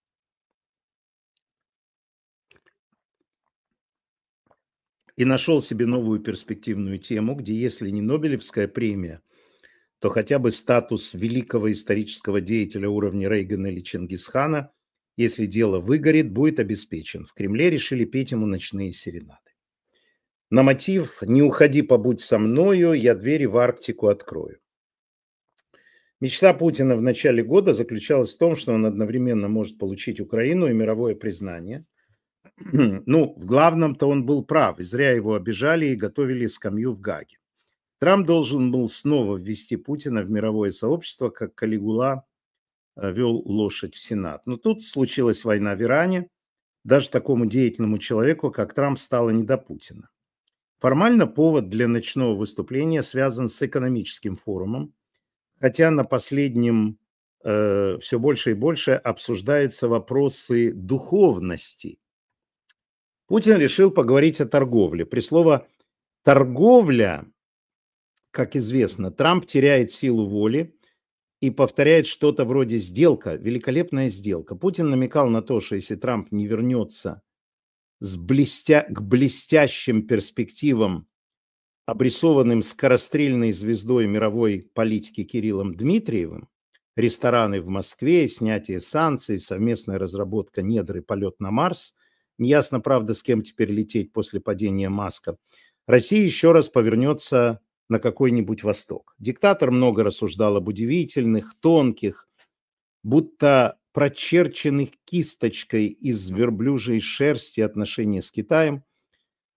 и нашел себе новую перспективную тему, где если не Нобелевская премия, то хотя бы статус великого исторического деятеля уровня Рейгана или Чингисхана, если дело выгорит, будет обеспечен. В Кремле решили петь ему ночные серенады. На мотив «Не уходи, побудь со мною, я двери в Арктику открою». Мечта Путина в начале года заключалась в том, что он одновременно может получить Украину и мировое признание. Ну, в главном-то он был прав, и зря его обижали и готовили скамью в Гааге. Трамп должен был снова ввести Путина в мировое сообщество, как Калигула вел лошадь в Сенат. Но тут случилась война в Иране. Даже такому деятельному человеку, как Трамп, стало не до Путина. Формально повод для ночного выступления связан с экономическим форумом, хотя на последнем э, все больше и больше обсуждаются вопросы духовности. Путин решил поговорить о торговле. При слове «торговля», как известно, Трамп теряет силу воли и повторяет что-то вроде «сделка», великолепная сделка. Путин намекал на то, что если Трамп не вернется с блестя... к блестящим перспективам, обрисованным скорострельной звездой мировой политики Кириллом Дмитриевым, рестораны в Москве, снятие санкций, совместная разработка недр и полет на Марс, неясно, правда, с кем теперь лететь после падения Маска, Россия еще раз повернется на какой-нибудь Восток. Диктатор много рассуждал об удивительных, тонких, будто прочерченных кисточкой из верблюжьей шерсти отношения с Китаем.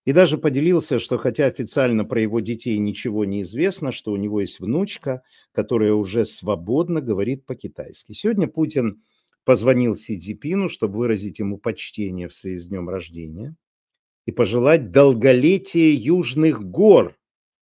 И даже поделился, что хотя официально про его детей ничего не известно, что у него есть внучка, которая уже свободно говорит по-китайски. Сегодня Путин позвонил Си Цзиньпину, чтобы выразить ему почтение в связи с днем рождения и пожелать долголетия Южных гор.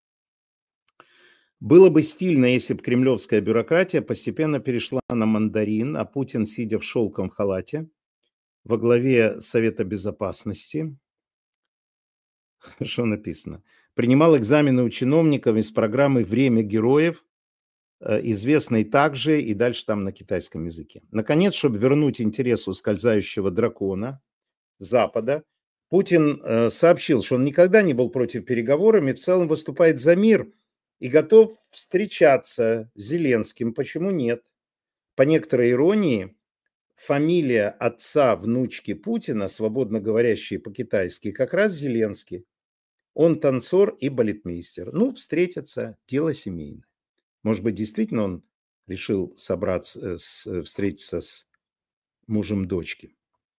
Было бы стильно, если бы кремлевская бюрократия постепенно перешла на мандарин, а Путин, сидя в шелковом халате во главе Совета Безопасности, хорошо написано, принимал экзамены у чиновников из программы «Время героев», известной также и дальше там на китайском языке. Наконец, чтобы вернуть интерес ускользающего дракона Запада, Путин сообщил, что он никогда не был против переговоров и в целом выступает за мир и готов встречаться с Зеленским. Почему нет? По некоторой иронии, фамилия отца внучки Путина, свободно говорящей по-китайски, как раз Зеленский. Он танцор и балетмейстер. Ну, встретятся, дело семейное. Может быть, действительно он решил собраться, с, встретиться с мужем дочки.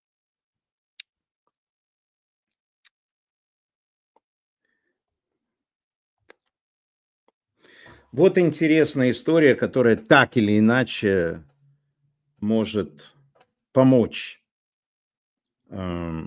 Вот интересная история, которая так или иначе может помочь э,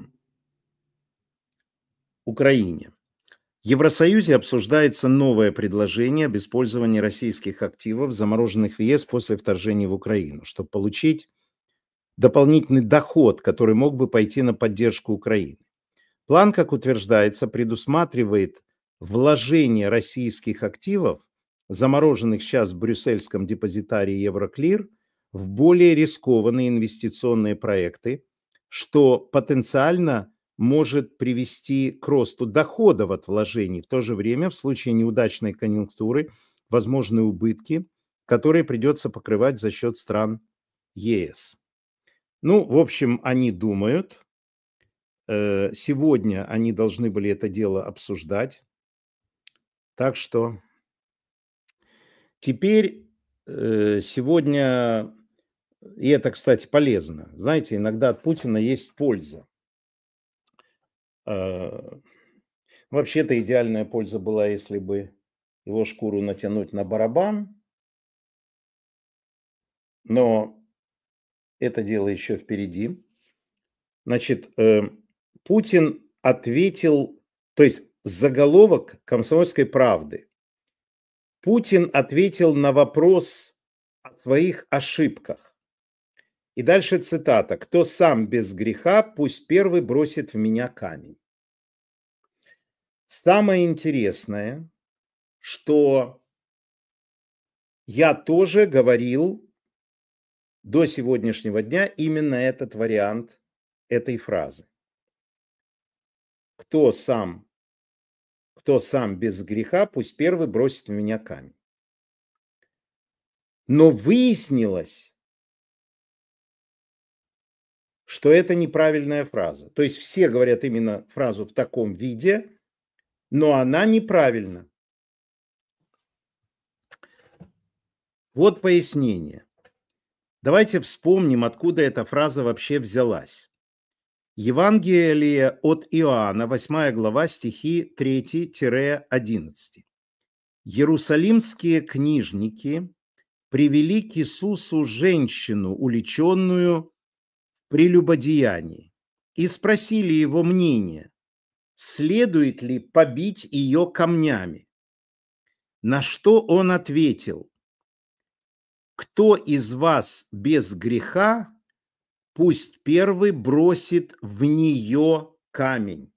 Украине. В Евросоюзе обсуждается новое предложение об использовании российских активов, замороженных в ЕС после вторжения в Украину, чтобы получить дополнительный доход, который мог бы пойти на поддержку Украины. План, как утверждается, предусматривает вложение российских активов, замороженных сейчас в брюссельском депозитарии Евроклир, в более рискованные инвестиционные проекты, что потенциально может привести к росту доходов от вложений. В то же время, в случае неудачной конъюнктуры, возможны убытки, которые придется покрывать за счет стран ЕС. Ну, в общем, они думают. Сегодня они должны были это дело обсуждать. Так что теперь сегодня, и это, кстати, полезно. Знаете, иногда от Путина есть польза. Вообще-то идеальная польза была, если бы его шкуру натянуть на барабан. Но это дело еще впереди. Значит, Путин ответил, то есть заголовок «Комсомольской правды». Путин ответил на вопрос о своих ошибках. И дальше цитата. «Кто сам без греха, пусть первый бросит в меня камень». Самое интересное, что я тоже говорил до сегодняшнего дня именно этот вариант этой фразы. Кто сам, кто сам без греха, пусть первый бросит в меня камень. Но выяснилось, что это неправильная фраза. То есть все говорят именно фразу в таком виде, но она неправильна. Вот пояснение. Давайте вспомним, откуда эта фраза вообще взялась. Евангелие от Иоанна, восьмая глава, стихи три-одиннадцать. Иерусалимские книжники привели к Иисусу женщину, уличенную в прелюбодеянии, и спросили его мнение, следует ли побить ее камнями. На что он ответил: «Кто из вас без греха, пусть первый бросит в нее камень».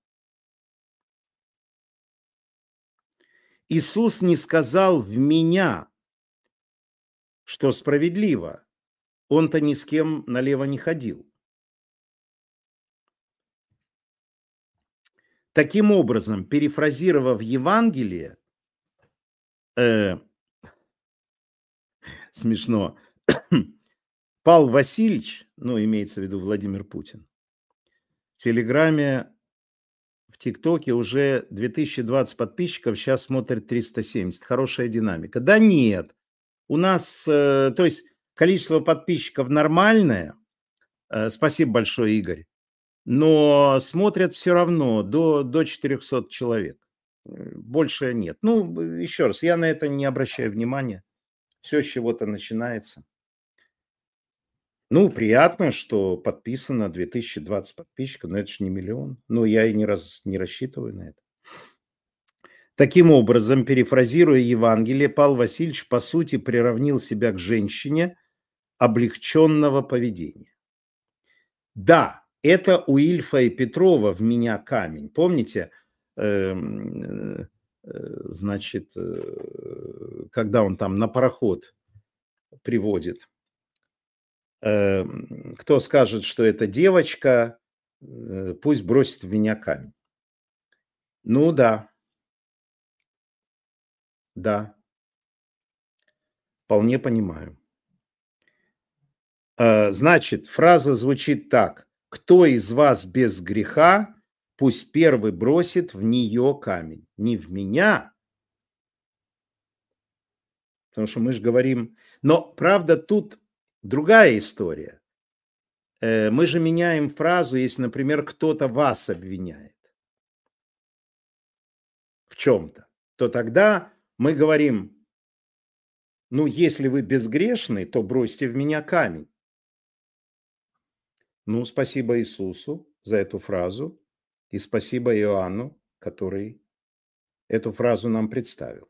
Иисус не сказал «в меня», что справедливо. Он-то ни с кем налево не ходил. Таким образом, перефразировав Евангелие, э, смешно, Павел Васильевич, ну, имеется в виду Владимир Путин, в Телеграме, в ТикТоке уже две тысячи двадцать подписчиков, сейчас смотрит триста семьдесят. Хорошая динамика. Да нет, у нас, э, то есть количество подписчиков нормальное. Э, спасибо большое, Игорь. но смотрят все равно до, до четырехсот человек. Э, Больше нет. Ну, еще раз, я на это не обращаю внимания. Все с чего-то начинается. Ну, приятно, что подписано две тысячи двадцать подписчиков, но это же не миллион. Но я и не, раз, не рассчитываю на это. Таким образом, перефразируя Евангелие, Павел Васильевич, по сути, приравнил себя к женщине облегченного поведения. Да, это у Ильфа и Петрова в «Меня камень». Помните, эм, э, значит, э, когда он там на пароход приводит, эм, кто скажет, что это девочка, э, пусть бросит в меня камень. Ну да, да, вполне понимаю. Э, Значит, фраза звучит так: «Кто из вас без греха, пусть первый бросит в нее камень». Не в меня, потому что мы же говорим... Но, правда, тут другая история. Э, Мы же меняем фразу, если, например, кто-то вас обвиняет в чем-то, то тогда мы говорим: ну, если вы безгрешны, то бросьте в меня камень. Ну, спасибо Иисусу за эту фразу, и спасибо Иоанну, который эту фразу нам представил.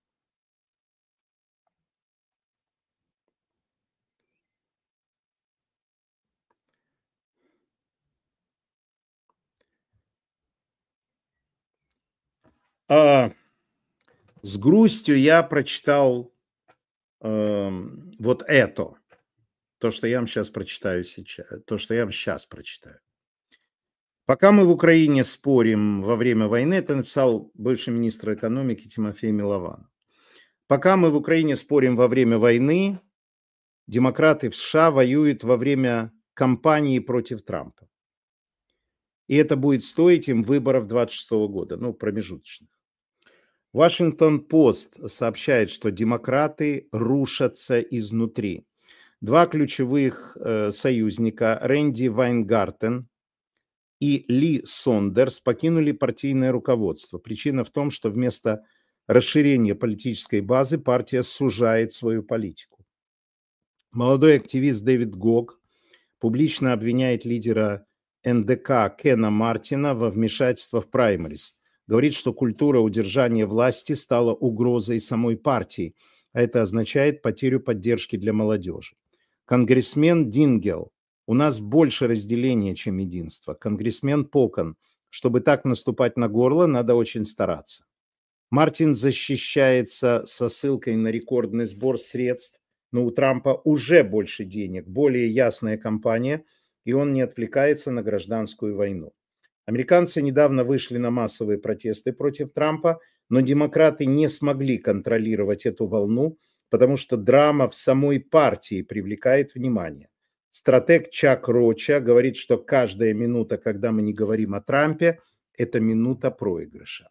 А, с грустью я прочитал эм, вот это, то, что я вам сейчас прочитаю сейчас, то, что я вам сейчас прочитаю. Пока мы в Украине спорим во время войны, это написал бывший министр экономики Тимофей Милованов. Пока мы в Украине спорим во время войны, демократы в США воюют во время кампании против Трампа. И это будет стоить им выборов двадцать шестого года, ну, промежуточных. Вашингтон-Пост сообщает, что демократы рушатся изнутри. Два ключевых э, союзника, Рэнди Вайнгартен и Ли Сондерс, покинули партийное руководство. Причина в том, что вместо расширения политической базы партия сужает свою политику. Молодой активист Дэвид Гог публично обвиняет лидера эн дэ ка Кена Мартина во вмешательство в праймерис. Говорит, что культура удержания власти стала угрозой самой партии, а это означает потерю поддержки для молодежи. Конгрессмен Дингел: у нас больше разделения, чем единства. Конгрессмен Покон: чтобы так наступать на горло, надо очень стараться. Мартин защищается со ссылкой на рекордный сбор средств, но у Трампа уже больше денег, более ясная кампания, и он не отвлекается на гражданскую войну. Американцы недавно вышли на массовые протесты против Трампа, но демократы не смогли контролировать эту волну, потому что драма в самой партии привлекает внимание. Стратег Чак Роча говорит, что каждая минута, когда мы не говорим о Трампе, это минута проигрыша.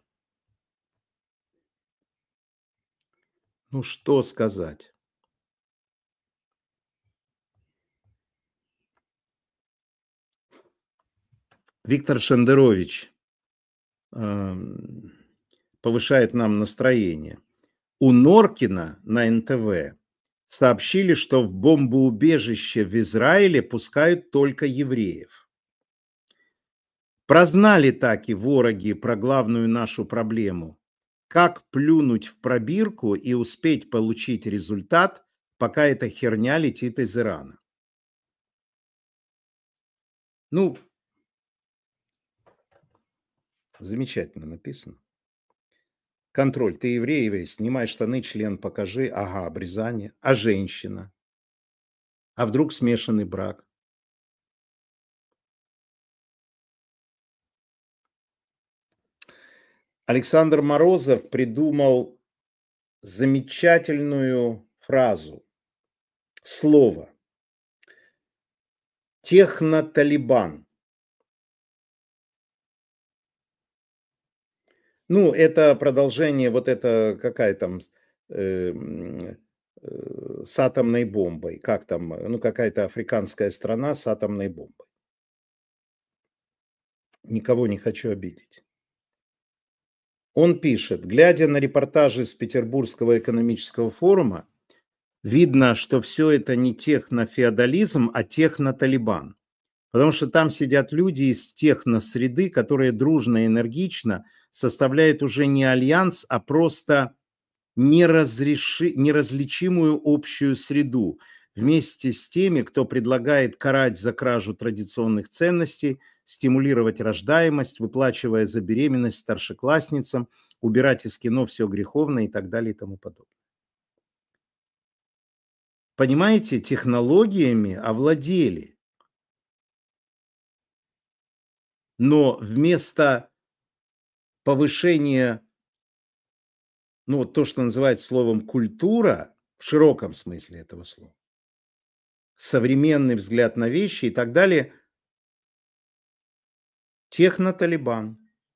Ну что сказать? Виктор Шендерович эм, повышает нам настроение. У Норкина на эн тэ вэ сообщили, что в бомбоубежище в Израиле пускают только евреев. Прознали таки вороги про главную нашу проблему. Как плюнуть в пробирку и успеть получить результат, пока эта херня летит из Ирана. Ну, замечательно написано. Контроль. Ты еврей, снимай штаны, член покажи. Ага, обрезание. А женщина? А вдруг смешанный брак? Александр Морозов придумал замечательную фразу, слово. Техно-талибан. Ну, это продолжение, вот это какая там э, м, э, с атомной бомбой. Как там, ну, какая-то африканская страна с атомной бомбой. никого не хочу обидеть. Он пишет: глядя на репортажи с Петербургского экономического форума, видно, что все это не технофеодализм, а техноталибан. Потому что там сидят люди из техносреды, которые дружно и энергично составляют уже не альянс, а просто неразреши, неразличимую общую среду вместе с теми, кто предлагает карать за кражу традиционных ценностей, стимулировать рождаемость, выплачивая за беременность старшеклассницам, убирать из кино все греховное и так далее и тому подобное. Понимаете, технологиями овладели, но вместо повышения, ну вот то, что называют словом культура, в широком смысле этого слова, современный взгляд на вещи и так далее, техноталибан.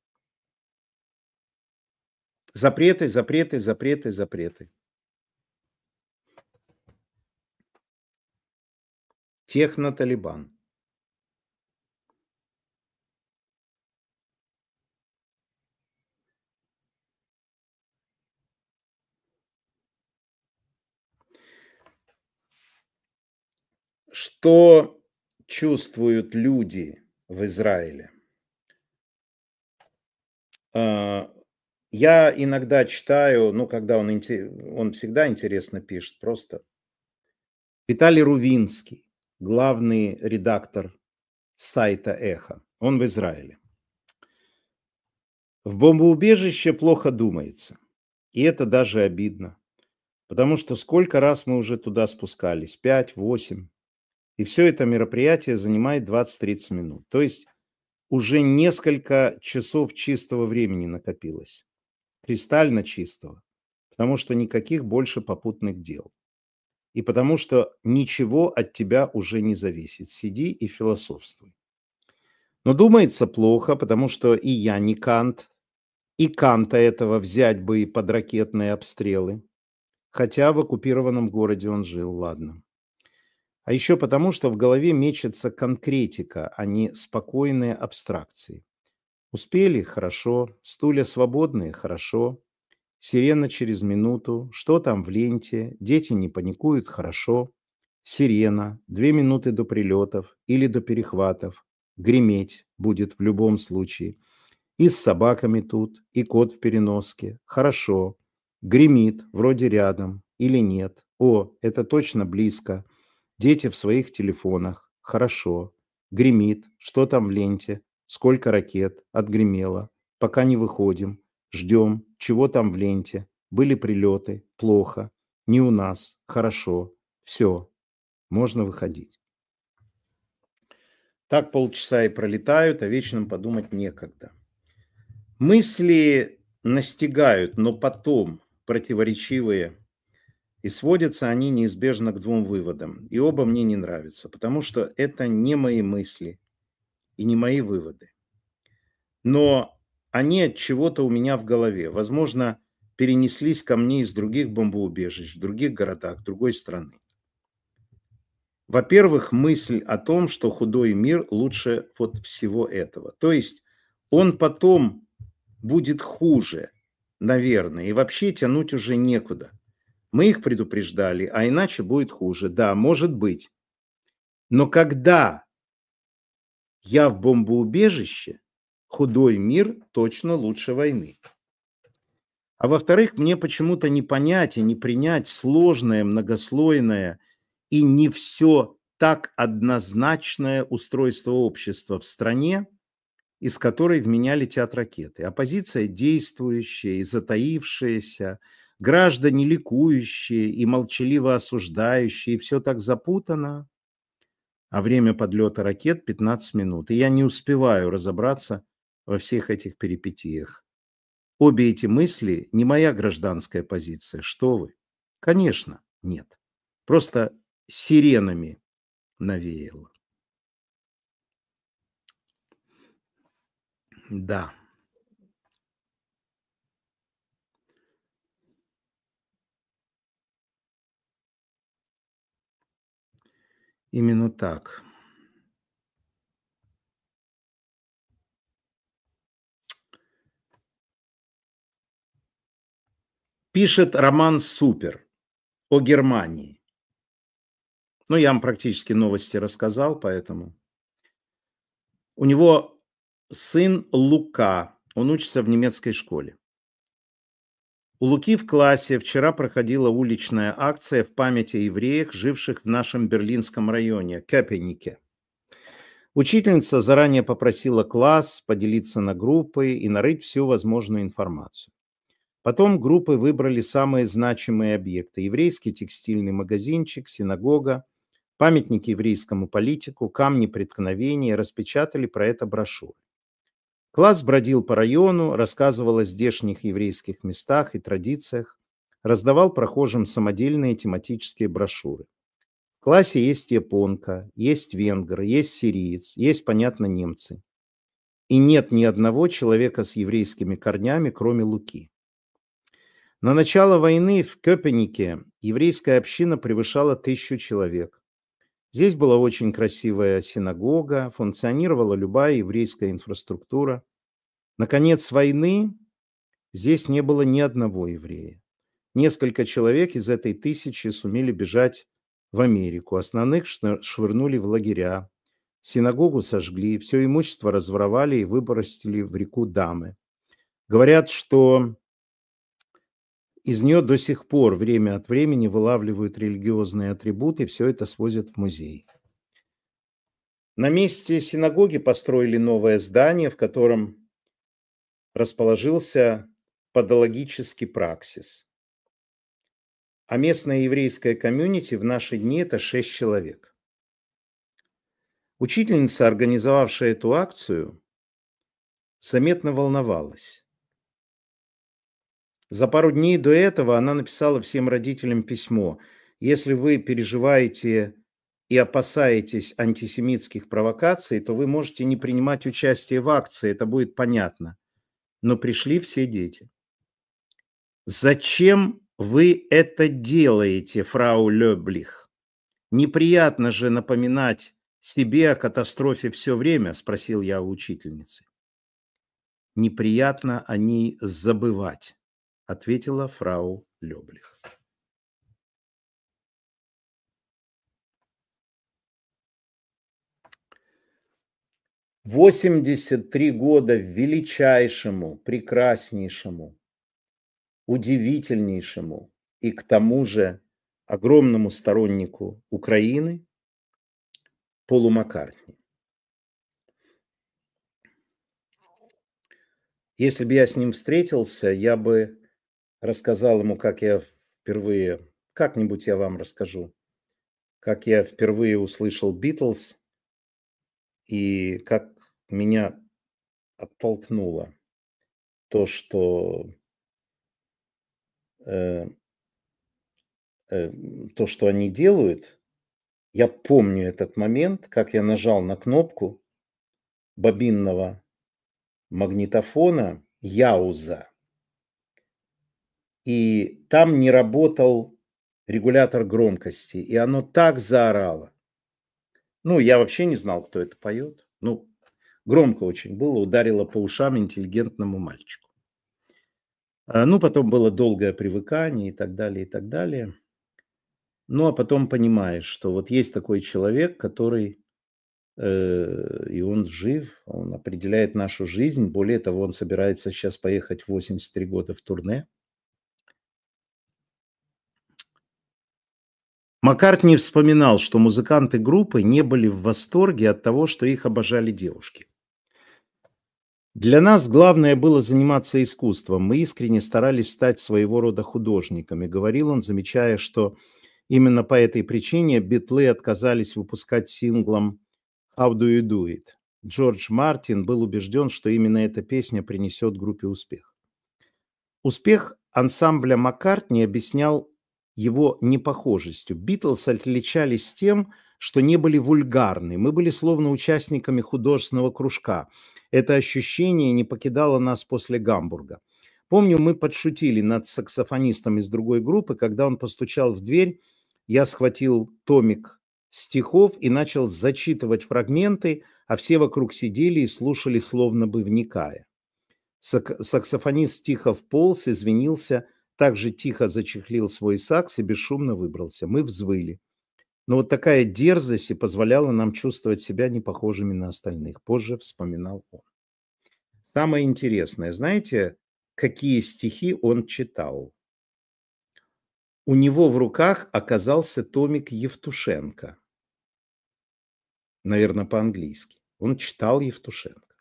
Запреты, запреты, запреты, запреты. Техноталибан. Что чувствуют люди в Израиле? А, Я иногда читаю, ну, когда он, инте- он всегда интересно пишет, просто. Виталий Рувинский, главный редактор сайта «Эхо». Он в Израиле. В бомбоубежище плохо думается. И это даже обидно. Потому что сколько раз мы уже туда спускались? Пять, восемь. И все это мероприятие занимает двадцать-тридцать минут. То есть уже несколько часов чистого времени накопилось. Кристально чистого. Потому что никаких больше попутных дел. И потому что ничего от тебя уже не зависит. Сиди и философствуй. Но думается плохо, потому что и я не Кант, и Канта этого взять бы и под ракетные обстрелы. Хотя в оккупированном городе он жил, ладно. А еще потому, что в голове мечется конкретика, а не спокойные абстракции. Успели? Хорошо. Стулья свободные? Хорошо. Сирена через минуту. Что там в ленте? Дети не паникуют? Хорошо. Сирена. Две минуты до прилетов или до перехватов. Греметь будет в любом случае. И с собаками тут, и кот в переноске. Хорошо. Гремит, вроде рядом. Или нет. О, это точно близко. Дети в своих телефонах. Хорошо. Гремит. Что там в ленте? Сколько ракет? Отгремело. Пока не выходим. Ждем. Чего там в ленте? Были прилеты. Плохо. Не у нас. Хорошо. Все. Можно выходить. Так полчаса и пролетают, а вечером подумать некогда. Мысли настигают, но потом противоречивые. И сводятся они неизбежно к двум выводам. И оба мне не нравятся, потому что это не мои мысли и не мои выводы. Но они от чего-то у меня в голове. Возможно, перенеслись ко мне из других бомбоубежищ, в других городах, другой страны. Во-первых, мысль о том, что худой мир лучше вот всего этого. То есть он потом будет хуже, наверное, и вообще тянуть уже некуда. Мы их предупреждали, а иначе будет хуже. Да, может быть. Но когда я в бомбоубежище, худой мир точно лучше войны. А во-вторых, мне почему-то не понять и не принять сложное, многослойное и не все так однозначное устройство общества в стране, из которой в меня летят ракеты. Оппозиция действующая и затаившаяся, граждане ликующие и молчаливо осуждающие, и все так запутано. А время подлета ракет пятнадцать минут. И я не успеваю разобраться во всех этих перипетиях. Обе эти мысли не моя гражданская позиция. Что вы? Конечно, нет. Просто сиренами навеяло. Да. Именно так. Пишет роман «Супер» о Германии. Ну, я вам практически новости рассказал, поэтому. У него сын Лука, он учится в немецкой школе. У Луки в классе вчера проходила уличная акция в память о евреях, живших в нашем берлинском районе, Кёпенике. Учительница заранее попросила класс поделиться на группы и нарыть всю возможную информацию. Потом группы выбрали самые значимые объекты: еврейский текстильный магазинчик, синагога, памятник еврейскому политику, камни преткновения, распечатали про это брошюры. Класс бродил по району, рассказывал о здешних еврейских местах и традициях, раздавал прохожим самодельные тематические брошюры. В классе есть японка, есть венгр, есть сириец, есть, понятно, немцы. И нет ни одного человека с еврейскими корнями, кроме Луки. На начало войны в Кёпенике еврейская община превышала тысячу человек. Здесь была очень красивая синагога, функционировала любая еврейская инфраструктура. На конец войны здесь не было ни одного еврея. Несколько человек из этой тысячи сумели бежать в Америку. Основных швырнули в лагеря. Синагогу сожгли, все имущество разворовали и выбросили в реку Дамы. Говорят, что из нее до сих пор время от времени вылавливают религиозные атрибуты, все это свозят в музей. На месте синагоги построили новое здание, в котором расположился подологический праксис. А местная еврейская комьюнити в наши дни – это шесть человек. Учительница, организовавшая эту акцию, заметно волновалась. За пару дней до этого она написала всем родителям письмо: если вы переживаете и опасаетесь антисемитских провокаций, то вы можете не принимать участие в акции, это будет понятно. Но пришли все дети. Зачем вы это делаете, фрау Лёблих? Неприятно же напоминать себе о катастрофе все время, спросил я у учительницы. Неприятно о ней забывать, ответила фрау Лёблих. восемьдесят три года величайшему, прекраснейшему, удивительнейшему и к тому же огромному стороннику Украины Полу Маккартни. Если бы я с ним встретился, я бы рассказал ему, как я впервые, как-нибудь я вам расскажу, как я впервые услышал Битлз и как меня оттолкнуло то, что э, э, то, что они делают. Я помню этот момент, как я нажал на кнопку бобинного магнитофона Яуза, и там не работал регулятор громкости, и оно так заорало. Ну, я вообще не знал, кто это поет. Ну, громко очень было, ударило по ушам интеллигентному мальчику. Ну, потом было долгое привыкание и так далее, и так далее. Ну, а потом понимаешь, что вот есть такой человек, который, э, и он жив, он определяет нашу жизнь. Более того, он собирается сейчас поехать в восемьдесят три года в турне. Маккартни вспоминал, что музыканты группы не были в восторге от того, что их обожали девушки. Для нас главное было заниматься искусством. Мы искренне старались стать своего рода художниками, говорил он, замечая, что именно по этой причине битлы отказались выпускать синглом «How do you do it?». Джордж Мартин был убежден, что именно эта песня принесет группе успех. Успех ансамбля Маккартни объяснял его непохожестью. Битлз отличались тем, что не были вульгарны. Мы были словно участниками художественного кружка. Это ощущение не покидало нас после Гамбурга. Помню, мы подшутили над саксофонистом из другой группы, когда он постучал в дверь, я схватил томик стихов и начал зачитывать фрагменты, а все вокруг сидели и слушали, словно бы вникая. Сак- саксофонист тихо вполз, извинился, так же тихо зачехлил свой сакс и бесшумно выбрался. Мы взвыли. Но вот такая дерзость и позволяла нам чувствовать себя непохожими на остальных. Позже вспоминал он. Самое интересное, знаете, какие стихи он читал? У него в руках оказался томик Евтушенко. Наверное, по-английски. Он читал Евтушенко.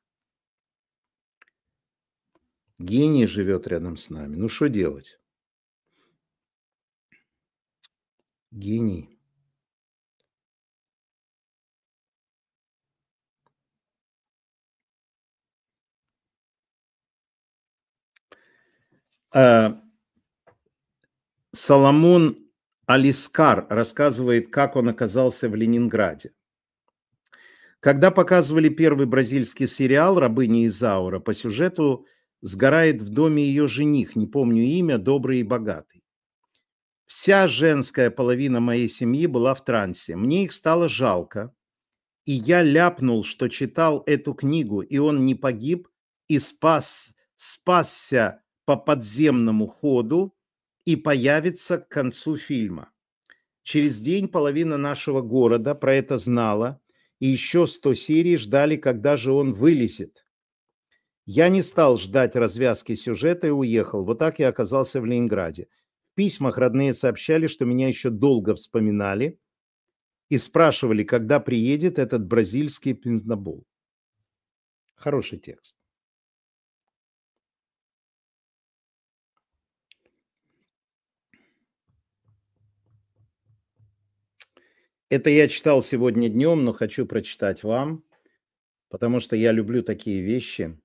Гений живет рядом с нами. Ну, что делать? Гений. А, Соломон Алискар рассказывает, как он оказался в Ленинграде. Когда показывали первый бразильский сериал «Рабыня Изаура», по сюжету сгорает в доме ее жених, не помню имя, добрый и богатый. Вся женская половина моей семьи была в трансе. Мне их стало жалко. И я ляпнул, что читал эту книгу, и он не погиб, и спас, спасся по подземному ходу и появится к концу фильма. Через день половина нашего города про это знала, и еще сто серий ждали, когда же он вылезет. Я не стал ждать развязки сюжета и уехал. Вот так я оказался в Ленинграде. В письмах родные сообщали, что меня еще долго вспоминали и спрашивали, когда приедет этот бразильский пиздобол. Хороший текст. Это я читал сегодня днем, но хочу прочитать вам, потому что я люблю такие вещи.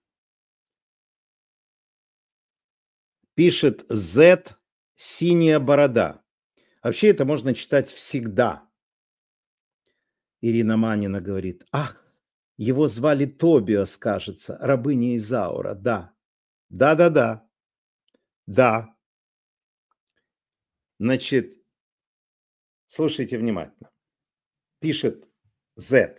Пишет Z «Синяя борода». Вообще это можно читать всегда. Ирина Манина говорит: ах, его звали Тобиас, кажется, рабыня Изаура. Да, да-да-да, да. Значит, слушайте внимательно. Пишет Z.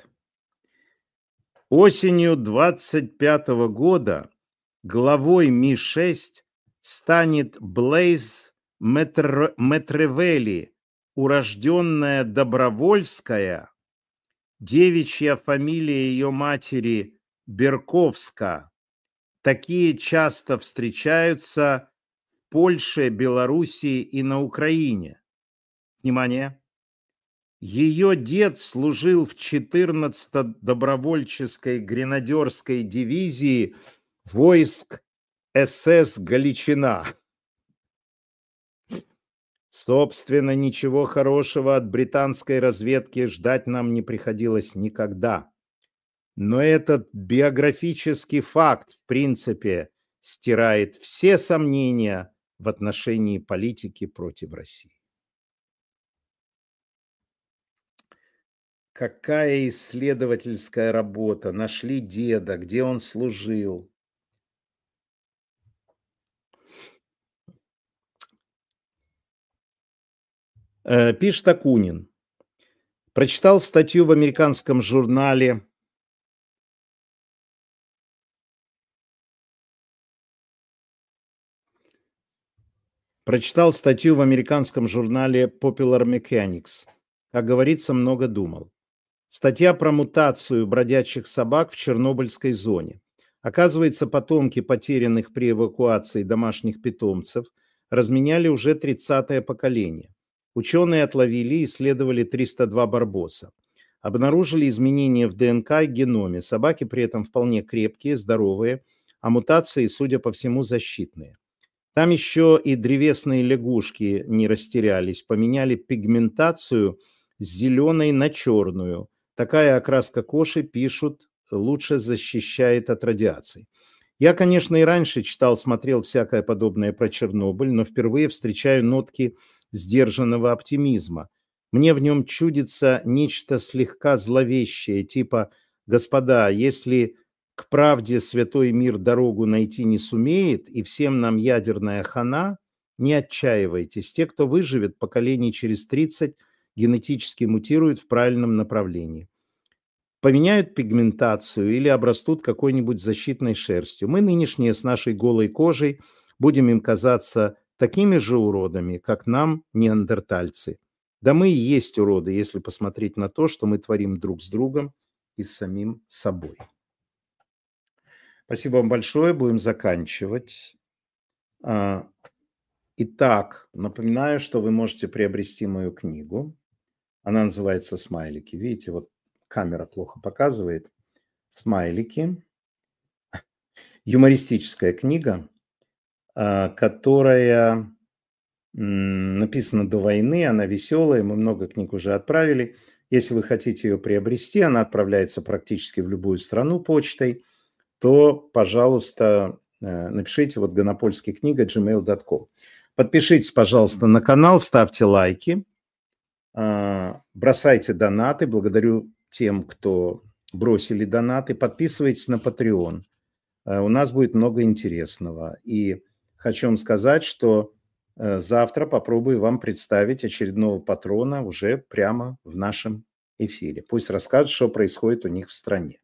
Осенью двадцать пятого года главой Ми шесть станет Блейз Метр... Метревели, урожденная Добровольская, девичья фамилия ее матери Берковска. Такие часто встречаются в Польше, Белоруссии и на Украине. Внимание! Ее дед служил в четырнадцатой добровольческой гренадерской дивизии войск СС Галичина. Собственно, ничего хорошего от британской разведки ждать нам не приходилось никогда. Но этот биографический факт, в принципе, стирает все сомнения в отношении политики против России. Какая исследовательская работа. Нашли деда, где он служил. Э, пишет Акунин. Прочитал статью в американском журнале Прочитал статью в американском журнале Popular Mechanics. Как говорится, много думал. Статья про мутацию бродячих собак в Чернобыльской зоне. Оказывается, потомки потерянных при эвакуации домашних питомцев разменяли уже тридцатое поколение. Ученые отловили и исследовали триста два барбоса. Обнаружили изменения в ДНК и геноме. Собаки при этом вполне крепкие, здоровые, а мутации, судя по всему, защитные. Там еще и древесные лягушки не растерялись, поменяли пигментацию с зеленой на черную. Такая окраска кожи, пишут, лучше защищает от радиации. Я, конечно, и раньше читал, смотрел всякое подобное про Чернобыль, но впервые встречаю нотки сдержанного оптимизма. Мне в нем чудится нечто слегка зловещее, типа: господа, если к правде святой мир дорогу найти не сумеет, и всем нам ядерная хана, не отчаивайтесь. Те, кто выживет, поколений через тридцать, генетически мутируют в правильном направлении. Поменяют пигментацию или обрастут какой-нибудь защитной шерстью. Мы нынешние с нашей голой кожей будем им казаться такими же уродами, как нам, неандертальцы. Да мы и есть уроды, если посмотреть на то, что мы творим друг с другом и с самим собой. Спасибо вам большое, будем заканчивать. Итак, напоминаю, что вы можете приобрести мою книгу. Она называется «Смайлики». Видите, вот камера плохо показывает. «Смайлики». Юмористическая книга, которая написана до войны, она веселая, мы много книг уже отправили. Если вы хотите ее приобрести, она отправляется практически в любую страну почтой, то, пожалуйста, напишите вот гонопольская книга джи мейл точка ком. Подпишитесь, пожалуйста, на канал, ставьте лайки, бросайте донаты. Благодарю тем, кто бросили донаты. Подписывайтесь на Patreon. У нас будет много интересного. И хочу вам сказать, что завтра попробую вам представить очередного патрона уже прямо в нашем эфире. Пусть расскажут, что происходит у них в стране.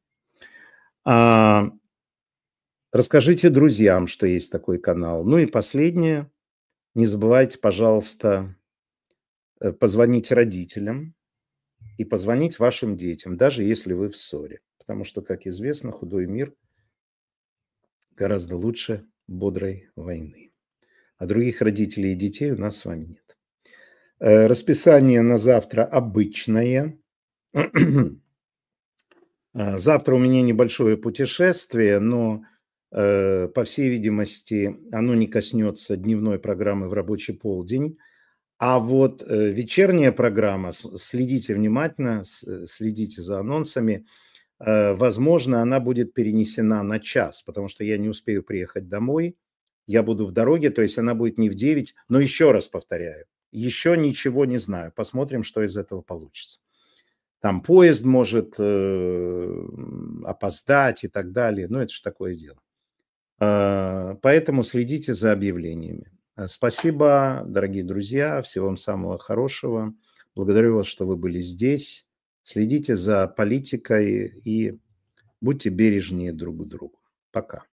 Расскажите друзьям, что есть такой канал. Ну и последнее. Не забывайте, пожалуйста, позвонить родителям и позвонить вашим детям, даже если вы в ссоре. Потому что, как известно, худой мир гораздо лучше бодрой войны. А других родителей и детей у нас с вами нет. Расписание на завтра обычное. Завтра у меня небольшое путешествие, но, по всей видимости, оно не коснется дневной программы в рабочий полдень. А вот вечерняя программа, следите внимательно, следите за анонсами, возможно, она будет перенесена на час, потому что я не успею приехать домой, я буду в дороге, то есть она будет не в девять, но еще раз повторяю, еще ничего не знаю, посмотрим, что из этого получится. Там поезд может э, опоздать и так далее, ну это же такое дело. Э, поэтому следите за объявлениями. Спасибо, дорогие друзья, всего вам самого хорошего. Благодарю вас, что вы были здесь. Следите за политикой и будьте бережнее друг к другу. Пока.